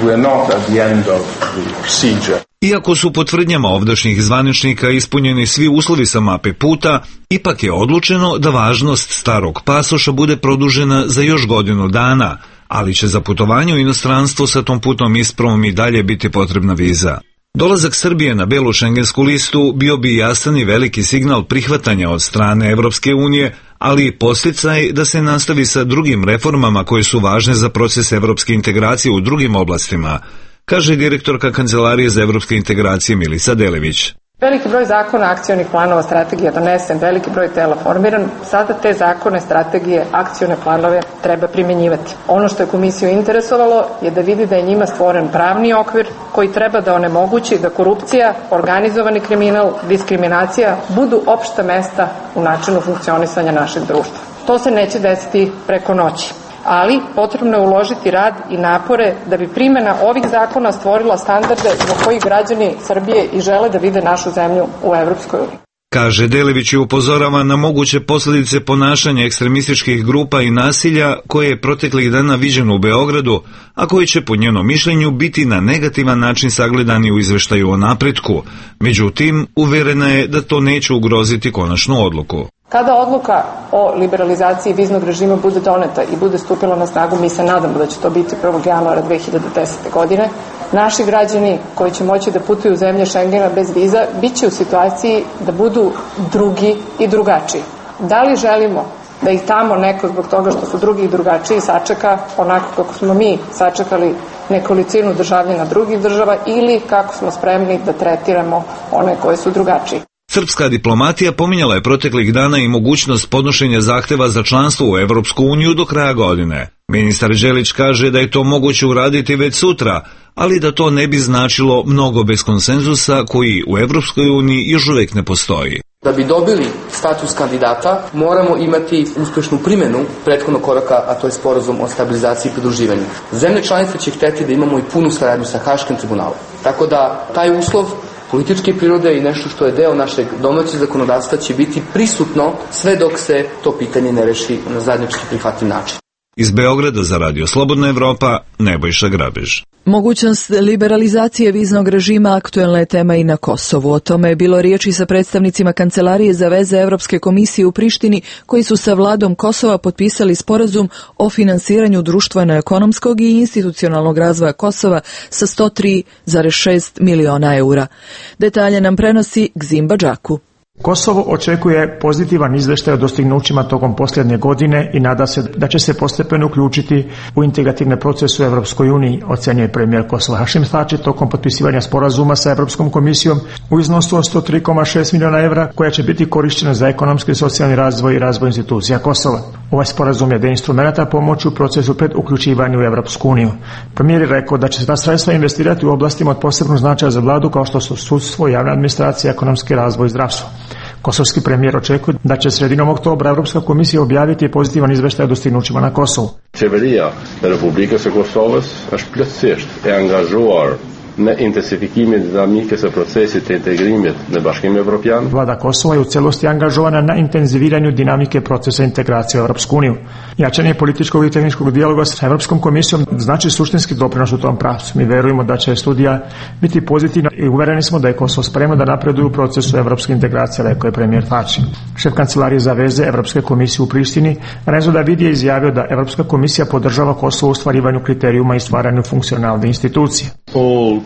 Iako su po tvrdnjama ovdašnjih zvaničnika ispunjeni svi uslovi sa mape puta, ipak je odlučeno da važnost starog pasoša bude produžena za još godinu dana, ali će za putovanje u inostranstvo sa tom putnom ispravom i dalje biti potrebna viza. Dolazak Srbije na belu šengensku listu bio bi jasan i veliki signal prihvatanja od strane Evropske unije, ali i podsticaj da se nastavi sa drugim reformama koje su važne za proces evropske integracije u drugim oblastima, kaže direktorka Kancelarije za evropske integracije Milica Delević. Veliki broj zakona, akcionih planova, strategija donesen, veliki broj tela formiran, sada te zakone, strategije, akcione planove treba primjenjivati. Ono što je komisiju interesovalo je da vidi da je njima stvoren pravni okvir koji treba da onemogući da korupcija, organizovani kriminal, diskriminacija budu opšta mesta u načinu funkcionisanja našeg društva. To se neće desiti preko noći. Ali potrebno je uložiti rad i napore da bi primjena ovih zakona stvorila standarde zbog kojih građani Srbije i žele da vide našu zemlju u Evropskoj uniji. Kaže Delević i upozorava na moguće posljedice ponašanja ekstremističkih grupa i nasilja koje je proteklih dana viđeno u Beogradu, a koji će po njenom mišljenju biti na negativan način sagledani u izveštaju o napretku. Međutim, uverena je da to neće ugroziti konačnu odluku. Kada odluka o liberalizaciji viznog režima bude doneta i bude stupila na snagu, mi se nadamo da će to biti prvog januara dve hiljade desete. godine, naši građani koji će moći da putuju u zemlje Schengena bez viza, bit će u situaciji da budu drugi i drugačiji. Da li želimo da ih tamo neko zbog toga što su drugi i drugačiji sačeka onako kako smo mi sačekali nekolicinu državljana drugih država ili kako smo spremni da tretiramo one koji su drugačiji? Srpska diplomatija pominjala je proteklih dana i mogućnost podnošenja zahteva za članstvo u Evropsku uniju do kraja godine. Ministar Đelić kaže da je to moguće uraditi već sutra, ali da to ne bi značilo mnogo bez konsenzusa koji u Evropskoj uniji još uvijek ne postoji. Da bi dobili status kandidata, moramo imati uspješnu primjenu prethodnog koraka, a to je sporazum o stabilizaciji i pridruživanju. Zemlje članice će hteti da imamo i punu saradnju sa Haškim tribunalom. Tako da taj uslov političke prirode i nešto što je deo našeg domaćeg zakonodavstva će biti prisutno sve dok se to pitanje ne reši na zajednički prihvatljiv način. Iz Beograda za Radio Slobodna Evropa, Nebojša Grabež. Mogućnost liberalizacije viznog režima aktuelna je tema i na Kosovu. O tome je bilo riječi sa predstavnicima Kancelarije za veze Evropske komisije u Prištini, koji su sa vladom Kosova potpisali sporazum o finansiranju društveno-ekonomskog i institucionalnog razvoja Kosova sa sto tri zarez šest miliona eura. Detalje nam prenosi Gzim Badžaku. Kosovo očekuje pozitivan izveštaj o dostignućima tokom posljednje godine i nada se da će se postepeno uključiti u integrativne procese u Evropskoj uniji, ocenjuje premijer Kosova Hašim Tači tokom potpisivanja sporazuma sa Evropskom komisijom u iznosu od sto tri zarez šest miliona evra, koja će biti korišćena za ekonomski i socijalni razvoj i razvoj institucija Kosova. Ovaj sporazum je jedan instrumenta pomoći u procesu pred uključivanju u Evropsku uniju. Premijer je rekao da će se ta sredstva investirati u oblastima od posebnog značaja za vladu kao što su sudstvo, javna administracija, ekonomski razvoj i zdravstvo. Kosovski premijer očekuje da će sredinom oktobra Evropska komisija objaviti pozitivan izveštaj o dostignućima na Kosovu. Qeveria e Republikës së Kosovës është plotësisht e angazhuar në intensifikimin e dinamikës së procesit të integrimit në Bashkimin Evropian. Vlada Kosova je u celosti angažovana na intenziviranju dinamike procesa integracije u Evropsku uniju. Jačanje političkog i tehničkog dijaloga sa Evropskom komisijom znači suštinski doprinos u tom pravcu. Mi verujemo da će studija biti pozitivna i uvereni smo da je Kosovo spremno da napreduje u procesu evropske integracije, rekao je premijer Tači. Šef Kancelarije za veze Evropske komisije u Prištini, Renzo Davidi, je izjavio da Evropska komisija podržava Kosovo u stvarivanju kriterijuma i stvaranju funkcionalne institucije. All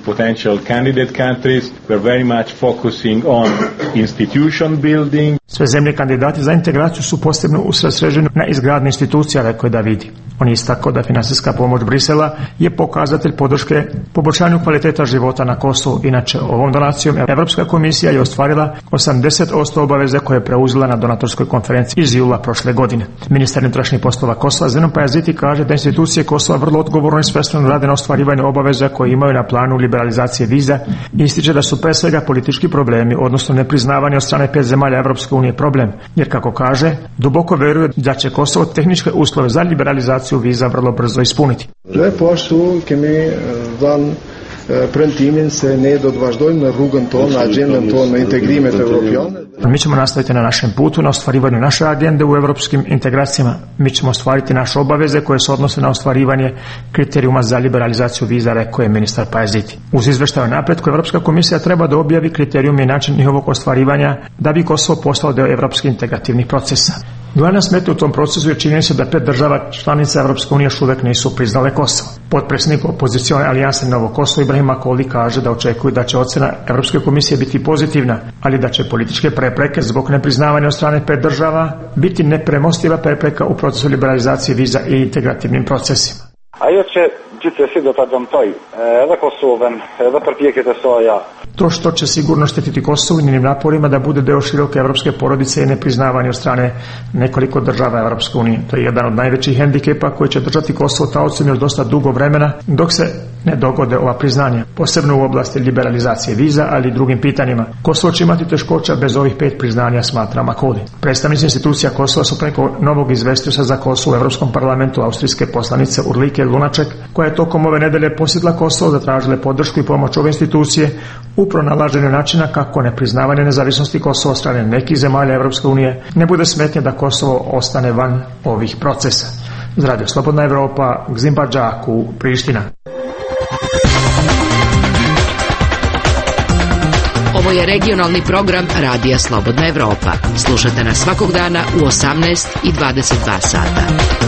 potential candidate countries. We're very much focusing on institution building. Sve zemlje kandidati za integraciju su posebno usredsređene na izgradnju institucija, rekao je Davidi. On je istakao da finansijska pomoć Brisela je pokazatelj podrške poboljšanju kvaliteta života na Kosovu. Inače, ovom donacijom Evropska komisija je ostvarila osamdeset posto obaveze koje je preuzela na donatorskoj konferenciji iz jula prošle godine. Ministar unutrašnjih poslova Kosova Zenon Pajaziti kaže da institucije Kosova vrlo odgovorno i svesno rade na ostvarivanju obaveza koje imaju na planu liberalizacije viza i ističe da su pre svega politički problemi, odnosno nepriznavanje od strane pet zemalja Evropske unije problem, jer kako kaže, duboko veruje da će Kosovo tehničke uslove za liberalizaciju viza vrlo brzo ispuniti. Dhe po ashtu kemi dhënë premtimin se ne do të vazhdojmë në rrugën tonë, në agendën tonë, në integrimet evropiane. Mi ćemo nastaviti na našem putu, na ostvarivanju naše agende u evropskim integracijama. Mi ćemo ostvariti naše obaveze koje se odnose na ostvarivanje kriterijuma za liberalizaciju viza, rekao je ministar Pajaziti. Uz izveštaj o napretku, Evropska komisija treba da objavi kriterijume i način njihovog ostvarivanja da bi Kosovo postalo deo evropskih integrativnih procesa. Glavna smeta u tom procesu je činjenica da pet država članica Evropske unije još uvek nisu priznale Kosovo. Potpredsjednik opozicione alijanse Novo Kosovo Ibrahim Akoli kaže da očekuju da će ocena Evropske komisije biti pozitivna, ali da će političke prepreke zbog nepriznavanja od strane pet država biti nepremostiva prepreka u procesu liberalizacije viza i integrativnim procesima. Ajo që gjithsesi do ta dëmtoj edhe Kosovën, edhe përpjekjet e saj. To što će sigurno štetiti Kosovu i njenim naporima da bude deo široke evropske porodice i nepriznavanje od strane nekoliko država Evropske unije. To je jedan od najvećih hendikepa koji će držati Kosovo taocem još dosta dugo vremena dok se ne dogode ova priznanja, posebno u oblasti liberalizacije viza, ali i drugim pitanjima. Kosovo će imati teškoća bez ovih pet priznanja, smatra Makoli. Predstavnici institucija Kosova su preko novog izvestioca za Kosovo u Evropskom parlamentu austrijske poslanice Urlike Lunaček, koja je tokom ove nedelje posjetila Kosovo, zatražile podršku i pomoć ove institucije u pronalaženju načina kako nepriznavanje nezavisnosti Kosova od strane nekih zemalja Evropske unije ne bude smetnja da Kosovo ostane van ovih procesa. Za Radio Slobodna Evropa, Gzim Badžaku, Priština. Ovo je regionalni program Radija Slobodna Evropa. Slušate nas svakog dana u osamnaest i dvadeset dva sata.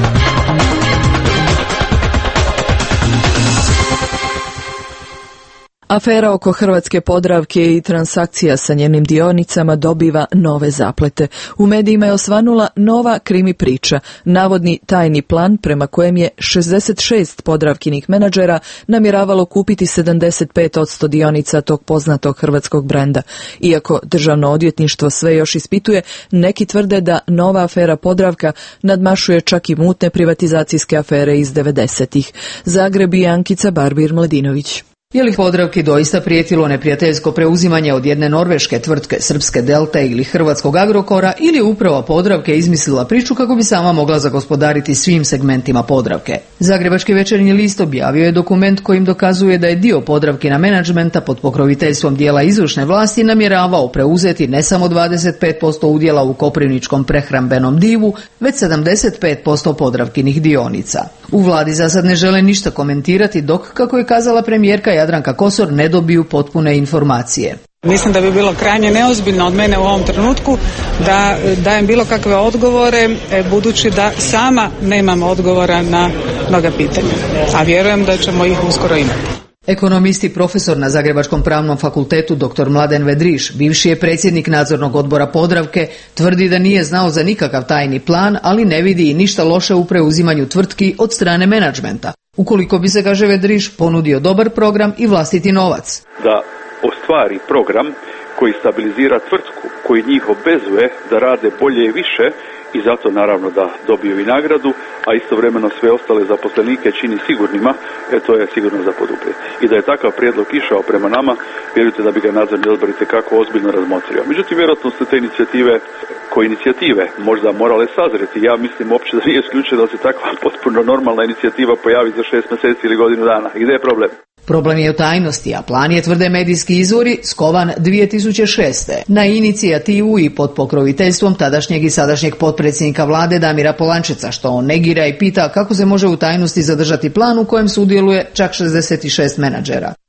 Afera oko Hrvatske Podravke i transakcija sa njenim dionicama dobiva nove zaplete. U medijima je osvanula nova krimi priča, navodni tajni plan prema kojem je šezdeset šest Podravkinih menadžera namjeravalo kupiti sedamdeset pet posto dionica tog poznatog hrvatskog brenda. Iako Državno odvjetništvo sve još ispituje, neki tvrde da nova afera Podravka nadmašuje čak i mutne privatizacijske afere iz devedesetih. Zagreb i Ankica Barbir-Mladinović. Je li Podravki doista prijetilo neprijateljsko preuzimanje od jedne norveške tvrtke Srpske Delte ili hrvatskog Agrokora, ili je uprava Podravke izmislila priču kako bi sama mogla zagospodariti svim segmentima Podravke? Zagrebački Večernji list objavio je dokument kojim dokazuje da je dio Podravkina menadžmenta pod pokroviteljstvom dijela izvršne vlasti namjeravao preuzeti ne samo dvadeset pet posto udjela u koprivničkom prehrambenom divu, već sedamdeset pet posto Podravkinih dionica. U vladi za sad ne žele ništa komentirati, dok, kako je kazala premijerka Jadranka Kosor, ne dobiju potpune informacije. Mislim da bi bilo krajnje neozbiljno od mene u ovom trenutku da dajem bilo kakve odgovore, budući da sama nemam odgovora na mnoga pitanja, a vjerujem da ćemo ih uskoro imati. Ekonomist i profesor na Zagrebačkom pravnom fakultetu dr. Mladen Vedriš, bivši je predsjednik nadzornog odbora Podravke, tvrdi da nije znao za nikakav tajni plan, ali ne vidi i ništa loše u preuzimanju tvrtki od strane menadžmenta. Ukoliko bi se, kaže Vedriš, ponudio dobar program i vlastiti novac. Da ostvari program koji stabilizira tvrtku, koji njih obvezuje da rade bolje i više i zato naravno da dobiju i nagradu, a istovremeno sve ostale zaposlenike čini sigurnima, e to je sigurno za poduprijeti. I da je takav prijedlog išao prema nama, vjerujte da bi ga nadzorni odbor itekako ozbiljno razmotrio. Međutim, vjerojatno su te inicijative, koje inicijative možda morale sazreti. Ja mislim uopće da nije isključeno da se takva potpuno normalna inicijativa pojavi za šest mjeseci ili godinu dana. I gdje je problem? Problem je u tajnosti, a plan je, tvrde medijski izvori, skovan dvije tisuće šeste. Na inicijativu i pod pokroviteljstvom tadašnjeg i sadašnjeg potpredsjednika vlade Damira Polančeca, što on negira i pita kako se može u tajnosti zadržati plan u kojem sudjeluje čak šezdeset šest menadžera.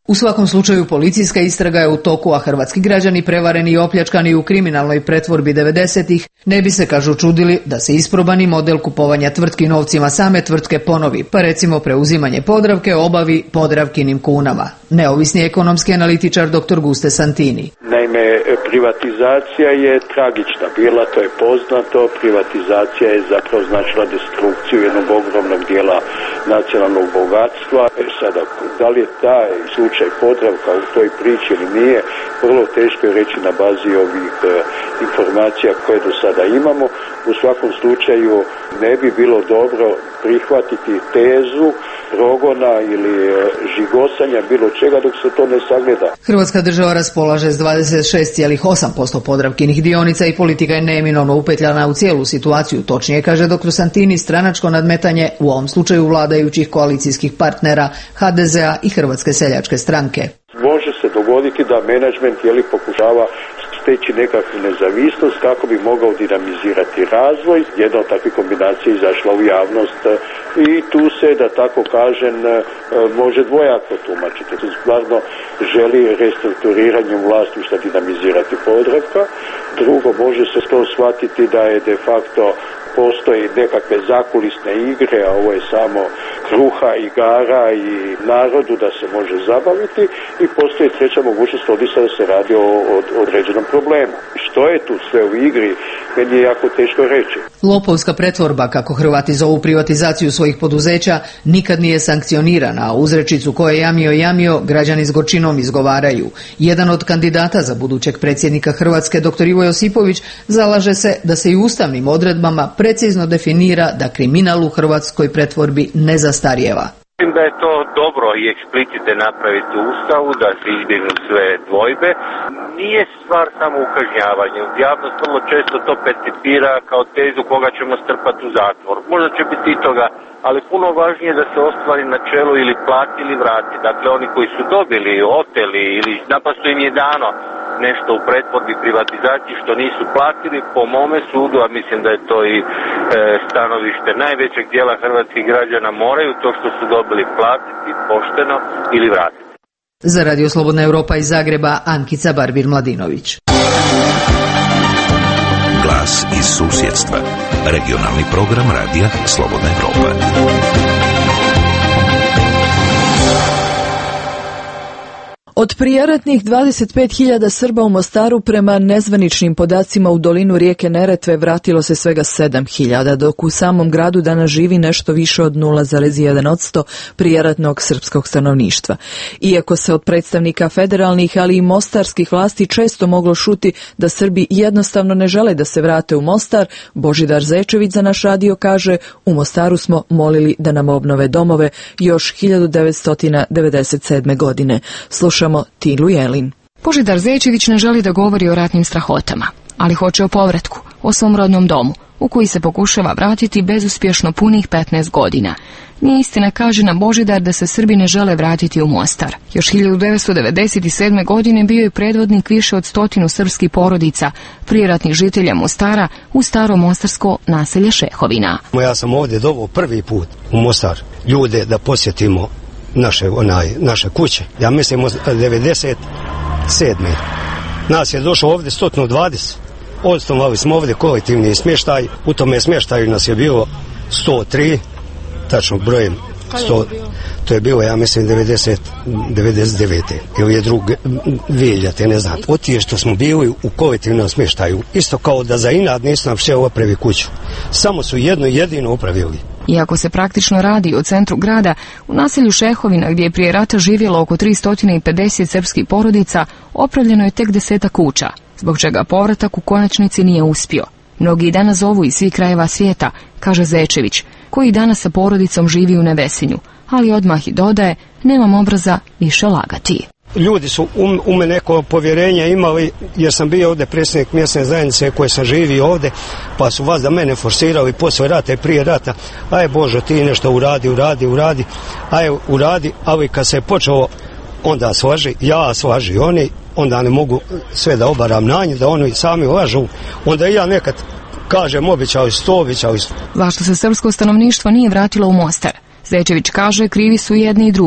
U svakom slučaju policijska istraga je u toku, a hrvatski građani prevareni i opljačkani u kriminalnoj pretvorbi devedesetih ne bi se, kažu, čudili da se isprobani model kupovanja tvrtki novcima same tvrtke ponovi, pa recimo preuzimanje Podravke obavi Podravkinim kunama. Neovisni ekonomski analitičar dr. Guste Santini. Naime, privatizacija je tragična bila, to je poznato. Privatizacija je zapravo značila destrukciju jednog ogromnog dijela nacionalnog bogatstva. E sada, da li je taj slučaj Podravka u toj priči ili nije, vrlo teško je reći na bazi ovih e, informacija koje do sada imamo. U svakom slučaju ne bi bilo dobro prihvatiti tezu progona ili žigosanja bilo čega dok se to ne sagleda. Hrvatska država raspolaže s dvadeset šest zarez osam posto Podravkinih dionica i politika je neminovno upetljana u cijelu situaciju. Točnije, kaže dr. Santini, stranačko nadmetanje, u ovom slučaju vladajućih koalicijskih partnera ha de ze a i Hrvatske seljačke stranke. Može se dogoditi da menadžment je li pokušava steći nekakvu nezavisnost kako bi mogao dinamizirati razvoj. Jedna od takvih kombinacija izašla u javnost i tu se, da tako kažem, može dvojako tumačiti. Tu stvarno želi restrukturiranjem vlasništva dinamizirati Podravka. Drugo, može se to shvatiti da je de facto postoji nekakve zakulisne igre, a ovo je samo kruha, igara i narodu da se može zabaviti, i postoji treća mogućnost ovdje da se radi o, o određenom problemu. Što je tu sve u igri, meni je jako teško reći. Lopovska pretvorba, kako Hrvati zovu privatizaciju svojih poduzeća, nikad nije sankcionirana, a uzrečicu ko je jamio jamio, građani s gorčinom izgovaraju. Jedan od kandidata za budućeg predsjednika Hrvatske, dr. Ivo Josipović, zalaže se da se i ustavnim odredbama precizno definira da kriminal u hrvatskoj pretvorbi ne zastarijeva. Mislim da je to dobro i eksplicite napraviti u Ustavu, da se izbjegnu sve dvojbe. Nije stvar samo u kažnjavanju. Javnost vrlo često to percipira kao tezu koga ćemo strpati u zatvor. Možda će biti i toga, ali puno važnije da se ostvari načelo ili plati ili vrati. Dakle, oni koji su dobili, oteli ili naprosto im je dano nešto u pretvorbi, privatizaciji što nisu platili, po mome sudu, a mislim da je to i e, stanovište najvećeg dijela hrvatskih građana, moraju to što su dobili platiti pošteno ili vratiti. Za Radio Slobodna Europa iz Zagreba, Ankica Barbir-Mladinović. Glas iz susjedstva. Regionalni program Radija Slobodna Europa. Od prijeratnih dvadeset pet hiljada Srba u Mostaru prema nezvaničnim podacima u dolinu rijeke Neretve vratilo se svega sedam hiljada, dok u samom gradu danas živi nešto više od nula zarez jedan posto prijeratnog srpskog stanovništva. Iako se od predstavnika federalnih, ali i mostarskih vlasti često moglo čuti da Srbi jednostavno ne žele da se vrate u Mostar, Božidar Zečević za naš radio kaže: u Mostaru smo molili da nam obnove domove još hiljadu devetsto devedeset sedme. godine. Slušamo Tilu Jelin. Božidar Zečević ne želi da govori o ratnim strahotama, ali hoće o povratku, o svom rodnom domu, u koji se pokušava vratiti bezuspješno punih petnaest godina. Nije istina, kaže nam Božidar, da se Srbi ne žele vratiti u Mostar. Još hiljadu devetsto devedeset sedme. godine bio je predvodnik više od stotinu srpskih porodica, prijeratnih žitelja Mostara u staro mostarsko naselje Šehovina. Ja sam ovdje doveo prvi put u Mostar ljude da posjetimo naše, onaj, naše kuće. Ja mislim devedeset sedme. Nas je došlo ovdje sto dvadeset. Osnovali smo ovdje kolektivni smještaj. U tome smještaju nas je bilo sto tri, tačno brojem sto. To je bilo, ja mislim, devedeset devete. Ili je drug dvijeljate, ne znam. Od tije što smo bili u kolektivnom smještaju, isto kao da za inad nisu nam sve opravi kuću. Samo su jedno jedino opravili. Iako se praktično radi o centru grada, u naselju Šehovina, gdje je prije rata živjelo oko tristo pedeset srpskih porodica, opravljeno je tek desetak kuća, zbog čega povratak u konačnici nije uspio. Mnogi danas zovu iz svih krajeva svijeta, kaže Zečević, koji danas sa porodicom živi u Nevesinju, ali odmah i dodaje: nemam obraza više lagati. Ljudi su u, u me neko povjerenje imali, jer sam bio ovdje predsjednik mjesne zajednice koje sam živio ovdje, pa su vas da mene forsirali poslije rata i prije rata: aj Bože, ti nešto uradi, uradi, uradi, aj uradi, ali kad se je počelo, onda slaži, ja slaži oni, onda ne mogu sve da obaram na njih, da oni sami lažu, onda i ja nekad kažem običali sto, običali sto. Zašto se srpsko stanovništvo nije vratilo u Mostar? Zečević kaže: krivi su jedni i drugi.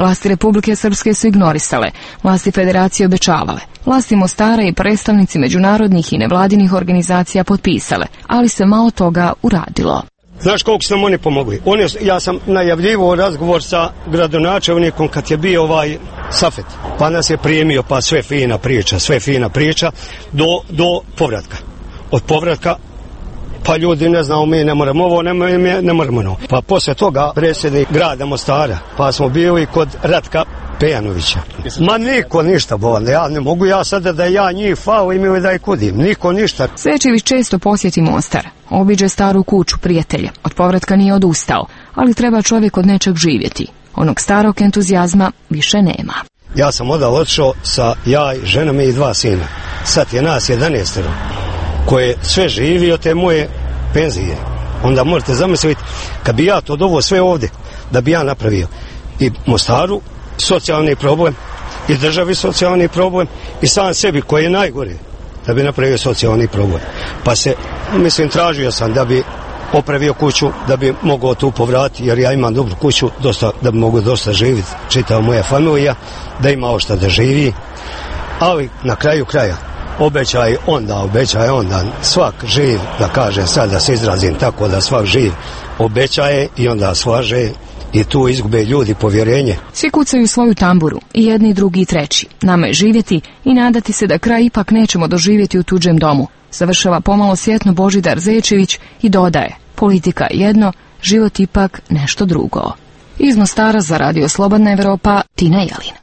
Vlasti Republike Srpske su ignorisale, vlasti Federacije obećavale, vlasti Mostara i predstavnici međunarodnih i nevladinih organizacija potpisale, ali se malo toga uradilo. Znaš koliko su nam oni pomogli? Oni, ja sam najavljivao razgovor sa gradonačelnikom kad je bio ovaj Safet, pa nas je primio, pa sve fina priča, sve fina priča, do, do povratka. Od povratka, pa ljudi ne znamo, mi ne moramo ovo, ne, ne, ne moramo ono. Pa poslije toga predsjednik grada Mostara, pa smo bili kod Ratka Pejanovića. Ma niko ništa, bolne, ja ne mogu ja sada da ja njih falim ili da ih kudim, niko ništa. Zečević često posjeti Mostar, obiđe staru kuću prijatelja, od povratka nije odustao, ali treba čovjek od nečeg živjeti. Onog starog entuzijazma više nema. Ja sam odal otišao sa ja, ženom i dva sina. Sad je nas jedanaestero koje sve živi od te moje penzije. Onda možete zamisliti, kad bi ja to dovo sve ovdje, da bi ja napravio i Mostaru socijalni problem, i državi socijalni problem, i sam sebi koji je najgore, da bi napravio socijalni problem. Pa se, mislim, tražio sam da bi opravio kuću, da bi mogao tu povratiti, jer ja imam dobru kuću, dosta, da bi mogu dosta živjeti, čitava moja familija, da ima ošta da živi, ali na kraju kraja obećaj onda, obećaj onda, svak živ, da kažem sad, da se izrazim tako, da svak živ obećaje i onda slaže i tu izgube ljudi povjerenje. Svi kucaju svoju tamburu, i jedni, i drugi, i treći. Nama je živjeti i nadati se da kraj ipak nećemo doživjeti u tuđem domu. Završava pomalo svjetno Božidar Zečević i dodaje, politika je jedno, život ipak nešto drugo. Iz Mostara za Radio Slobodna Evropa, Tina Jelin.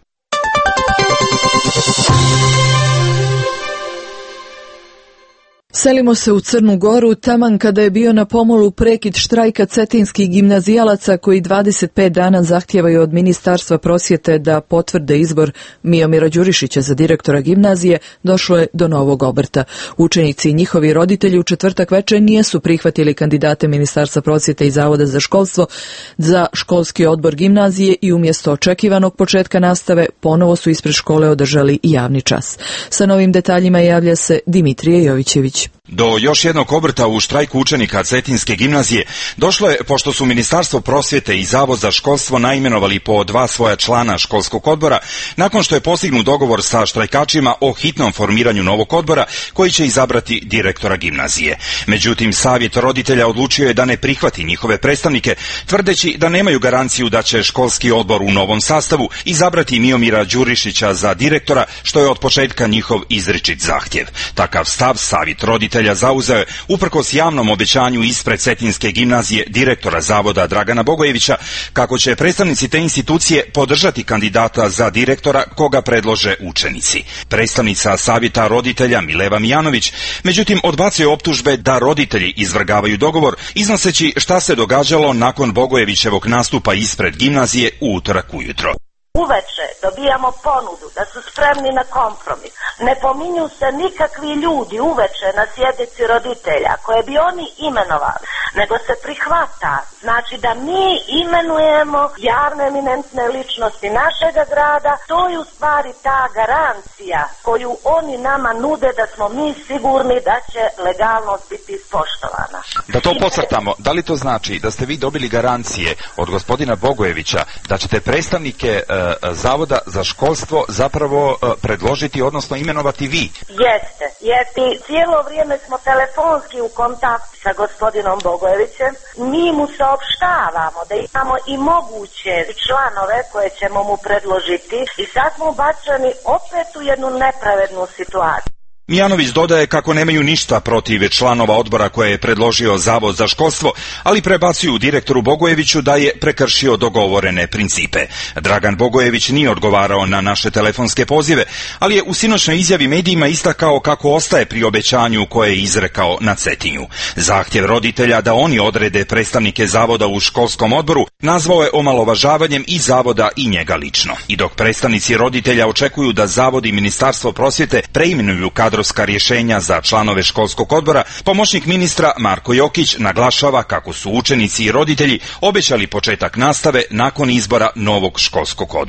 Selimo se u Crnu Goru, taman kada je bio na pomolu prekid štrajka cetinskih gimnazijalaca koji dvadeset pet dana zahtijevaju od Ministarstva prosvjete da potvrde izbor Miomira Đurišića za direktora gimnazije, došlo je do novog obrta. Učenici i njihovi roditelji u četvrtak večer nisu prihvatili kandidate Ministarstva prosvjete i Zavoda za školstvo za školski odbor gimnazije i umjesto očekivanog početka nastave ponovo su ispred škole održali i javni čas. Sa novim detaljima javlja se Dimitrije Jovićević. Do još jednog obrta u štrajku učenika Cetinske gimnazije došlo je pošto su Ministarstvo prosvjete i Zavod za školstvo naimenovali po dva svoja člana školskog odbora, nakon što je postignut dogovor sa štrajkačima o hitnom formiranju novog odbora koji će izabrati direktora gimnazije. Međutim, savjet roditelja odlučio je da ne prihvati njihove predstavnike, tvrdeći da nemaju garanciju da će školski odbor u novom sastavu izabrati Miomira Đurišića za direktora, što je od početka njihov izričit zahtjev. Takav stav savjet roditelja zauzeo je uprkos javnom obećanju ispred Cetinske gimnazije direktora Zavoda Dragana Bogojevića kako će predstavnici te institucije podržati kandidata za direktora koga predlože učenici. Predstavnica savjeta roditelja Mileva Mijanović međutim odbacuje optužbe da roditelji izvrgavaju dogovor, iznoseći šta se događalo nakon Bogojevićevog nastupa ispred gimnazije u utorak ujutro. Uveče dobijamo ponudu da su spremni na kompromis. Ne pominju se nikakvi ljudi uveče na sjednici roditelja koje bi oni imenovali, nego se prihvata. Znači da mi imenujemo javne eminentne ličnosti našega grada. To je u stvari ta garancija koju oni nama nude da smo mi sigurni da će legalnost biti ispoštovana. Da to podcrtamo, da li to znači da ste vi dobili garancije od gospodina Bogojevića da ćete predstavnike e, Zavoda za školstvo zapravo e, predložiti, odnosno imenovati vi? Jeste, jeste. Cijelo vrijeme smo telefonski u kontaktu sa gospodinom Bogojevićem. Mi mu saopštavamo da imamo i moguće članove koje ćemo mu predložiti i sad smo bačeni opet u jednu nepravednu situaciju. Mijanović dodaje kako nemaju ništa protiv članova odbora koje je predložio Zavod za školstvo, ali prebacuju direktoru Bogojeviću da je prekršio dogovorene principe. Dragan Bogojević nije odgovarao na naše telefonske pozive, ali je u sinoćnoj izjavi medijima istakao kako ostaje pri obećanju koje je izrekao na Cetinju. Zahtjev roditelja da oni odrede predstavnike Zavoda u školskom odboru nazvao je omalovažavanjem i Zavoda i njega lično. I dok predstavnici roditelja očekuju da Zavod i Ministarstvo prosvjete preimenuju kadrovska rješenja za članove školskog odbora, pomoćnik ministra Marko Jokić naglašava kako su učenici i roditelji obećali početak nastave nakon izbora novog školskog odbora.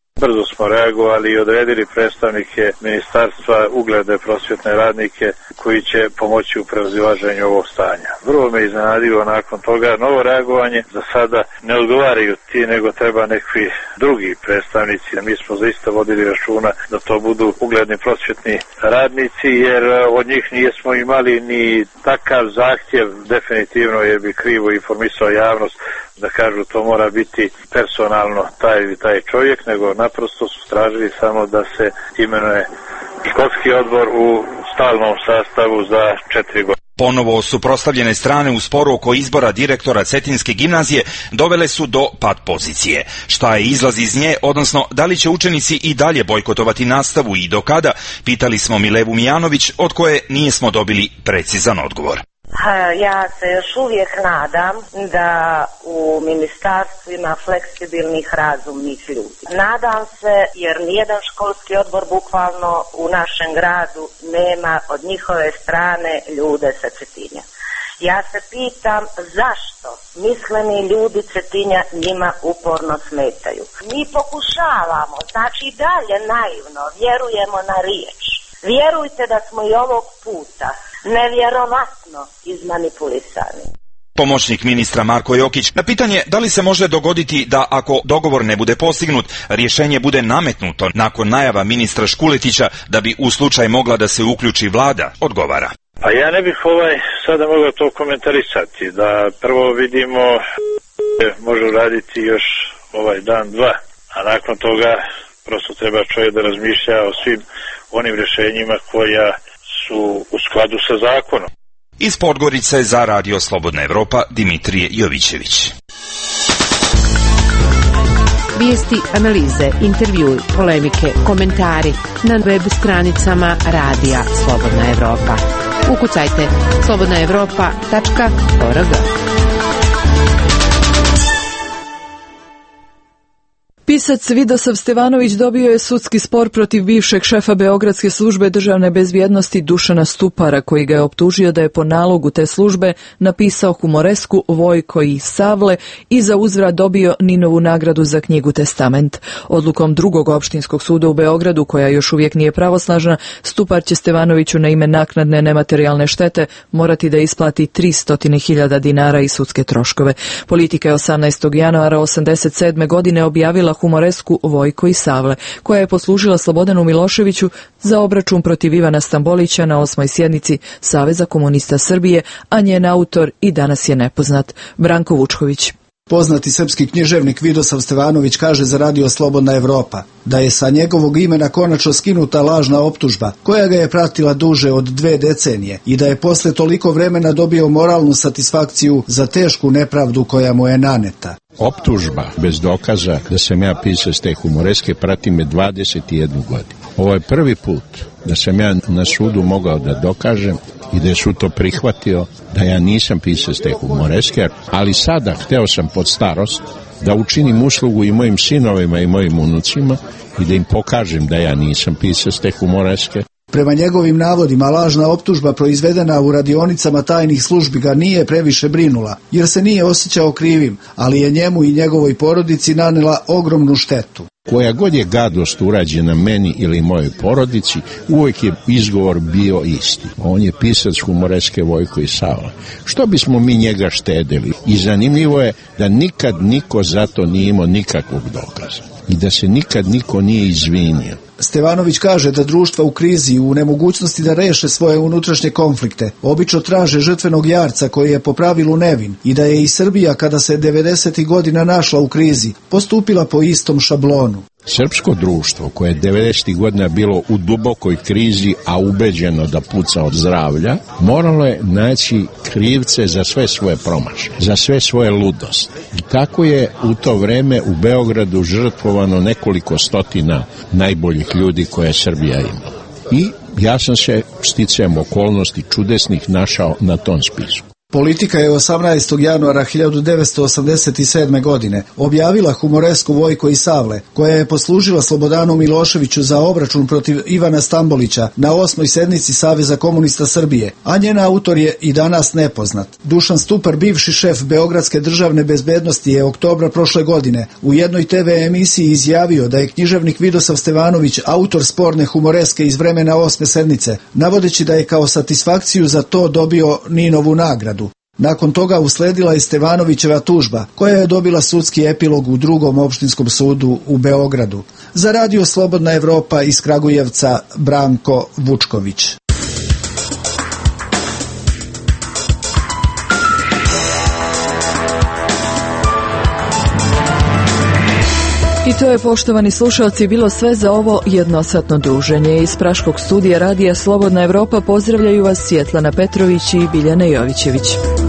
Brzo smo reagovali i odredili predstavnike ministarstva, ugledne prosvjetne radnike koji će pomoći u prevazilaženju ovog stanja. Vrlo me iznenadilo nakon toga novo reagovanje. Za sada ne odgovaraju ti, nego treba nekvi drugi predstavnici. Mi smo zaista vodili računa da to budu ugledni prosvjetni radnici, jer od njih nismo imali ni takav zahtjev, definitivno, jer bi krivo informisao javnost da kažu to mora biti personalno taj ili taj čovjek, nego naprosto su tražili samo da se imenuje školski odbor u stalnom sastavu za četiri godine. Ponovo suprotstavljene strane u sporu oko izbora direktora Cetinske gimnazije dovele su do pad pozicije. Šta je izlaz iz nje, odnosno da li će učenici i dalje bojkotovati nastavu i do kada, pitali smo Milevu Mijanović, od koje nismo dobili precizan odgovor. Ja se još uvijek nadam da u ministarstvu ima fleksibilnih, razumnih ljudi. Nadam se, jer nijedan školski odbor bukvalno u našem gradu nema od njihove strane ljude sa Cetinja. Ja se pitam zašto misleni ljudi Cetinja njima uporno smetaju. Mi pokušavamo, znači dalje naivno, vjerujemo na riječ. Vjerujte da smo i ovog puta nevjerovatno izmanipulisani. Pomoćnik ministra Marko Jokić na pitanje da li se može dogoditi da ako dogovor ne bude postignut, rješenje bude nametnuto nakon najava ministra Škuletića da bi u slučaj mogla da se uključi vlada, odgovara. Pa ja ne bih ovaj sada mogao to komentarisati, da prvo vidimo može raditi još ovaj dan, dva, a nakon toga prosto treba čovjek da razmišlja o svim onim rješenjima koja su u skladu sa zakonom. Iz Podgorice za Radio Slobodna Evropa, Dimitrije Jovićević. Vijesti, analize, intervjui, polemike, komentari na web stranicama Radija Slobodna Evropa. Ukucajte slobodna evropa tačka org. Pisac Vidosav Stevanović dobio je sudski spor protiv bivšeg šefa Beogradske službe državne bezbjednosti Dušana Stupara, koji ga je optužio da je po nalogu te službe napisao humoresku Vojko i Savle i za uzvrat dobio Ninovu nagradu za knjigu Testament. Odlukom drugog opštinskog suda u Beogradu, koja još uvijek nije pravosnažna, Stupar će Stevanoviću na ime naknadne nematerijalne štete morati da isplati tristo hiljada dinara i sudske troškove. Politika je osamnaestog januara osamdeset sedme godine objavila humoresku Vojko i Savle, koja je poslužila Slobodanu Miloševiću za obračun protiv Ivana Stambolića na osmoj sjednici Saveza komunista Srbije, a njen autor i danas je nepoznat. Branko Vučković. Poznati srpski književnik Vidosav Stevanović kaže za Radio Slobodna Evropa da je sa njegovog imena konačno skinuta lažna optužba koja ga je pratila duže od dve decenije i da je posle toliko vremena dobio moralnu satisfakciju za tešku nepravdu koja mu je naneta. Optužba bez dokaza da sam ja pisac te humoreske prati me dvadeset jednu godinu. Ovo je prvi put da sam ja na sudu mogao da dokažem i da je sud to prihvatio da ja nisam pisac te humoreske, ali sada hteo sam pod starost da učinim uslugu i mojim sinovima i mojim unucima i da im pokažem da ja nisam pisac te humoreske. Prema njegovim navodima, lažna optužba proizvedena u radionicama tajnih službi ga nije previše brinula, jer se nije osjećao krivim, ali je njemu i njegovoj porodici nanela ogromnu štetu. Koja god je gadost urađena meni ili mojoj porodici, uvijek je izgovor bio isti. On je pisac humoreske Vojko i Savle. Što bismo mi njega štedeli? I zanimljivo je da nikad niko za to nije imao nikakvog dokaza. I da se nikad niko nije izvinio. Stevanović kaže da društva u krizi u nemogućnosti da reše svoje unutrašnje konflikte obično traže žrtvenog jarca koji je po pravilu nevin i da je i Srbija kada se devedesetih godina našla u krizi postupila po istom šablonu. Srpsko društvo koje je devedesetih godina bilo u dubokoj krizi, a ubeđeno da puca od zdravlja, moralo je naći krivce za sve svoje promašaje, za sve svoje ludosti. I tako je u to vreme u Beogradu žrtvovano nekoliko stotina najboljih ljudi koje je Srbija imala. I ja sam se sticajem okolnosti čudesnih našao na tom spisu. Politika je osamnaestog januara hiljadu devetsto osamdeset sedme. godine objavila humoresku Vojko i Savle, koja je poslužila Slobodanu Miloševiću za obračun protiv Ivana Stambolića na osmoj sednici Saveza komunista Srbije, a njen autor je i danas nepoznat. Dušan Stupar, bivši šef Beogradske državne bezbednosti, je oktobra prošle godine u jednoj te ve emisiji izjavio da je književnik Vidosav Stevanović autor sporne humoreske iz vremena osme sednice, navodeći da je kao satisfakciju za to dobio Ninovu nagradu. Nakon toga usledila je Stevanovićeva tužba, koja je dobila sudski epilog u drugom opštinskom sudu u Beogradu. Za radio Slobodna Evropa iz Kragujevca, Branko Vučković. I to je, poštovani slušalci, bilo sve za ovo jednosatno druženje. Iz Praškog studija radija Slobodna Evropa pozdravljaju vas Svjetlana Petrović i Biljana Jovićević.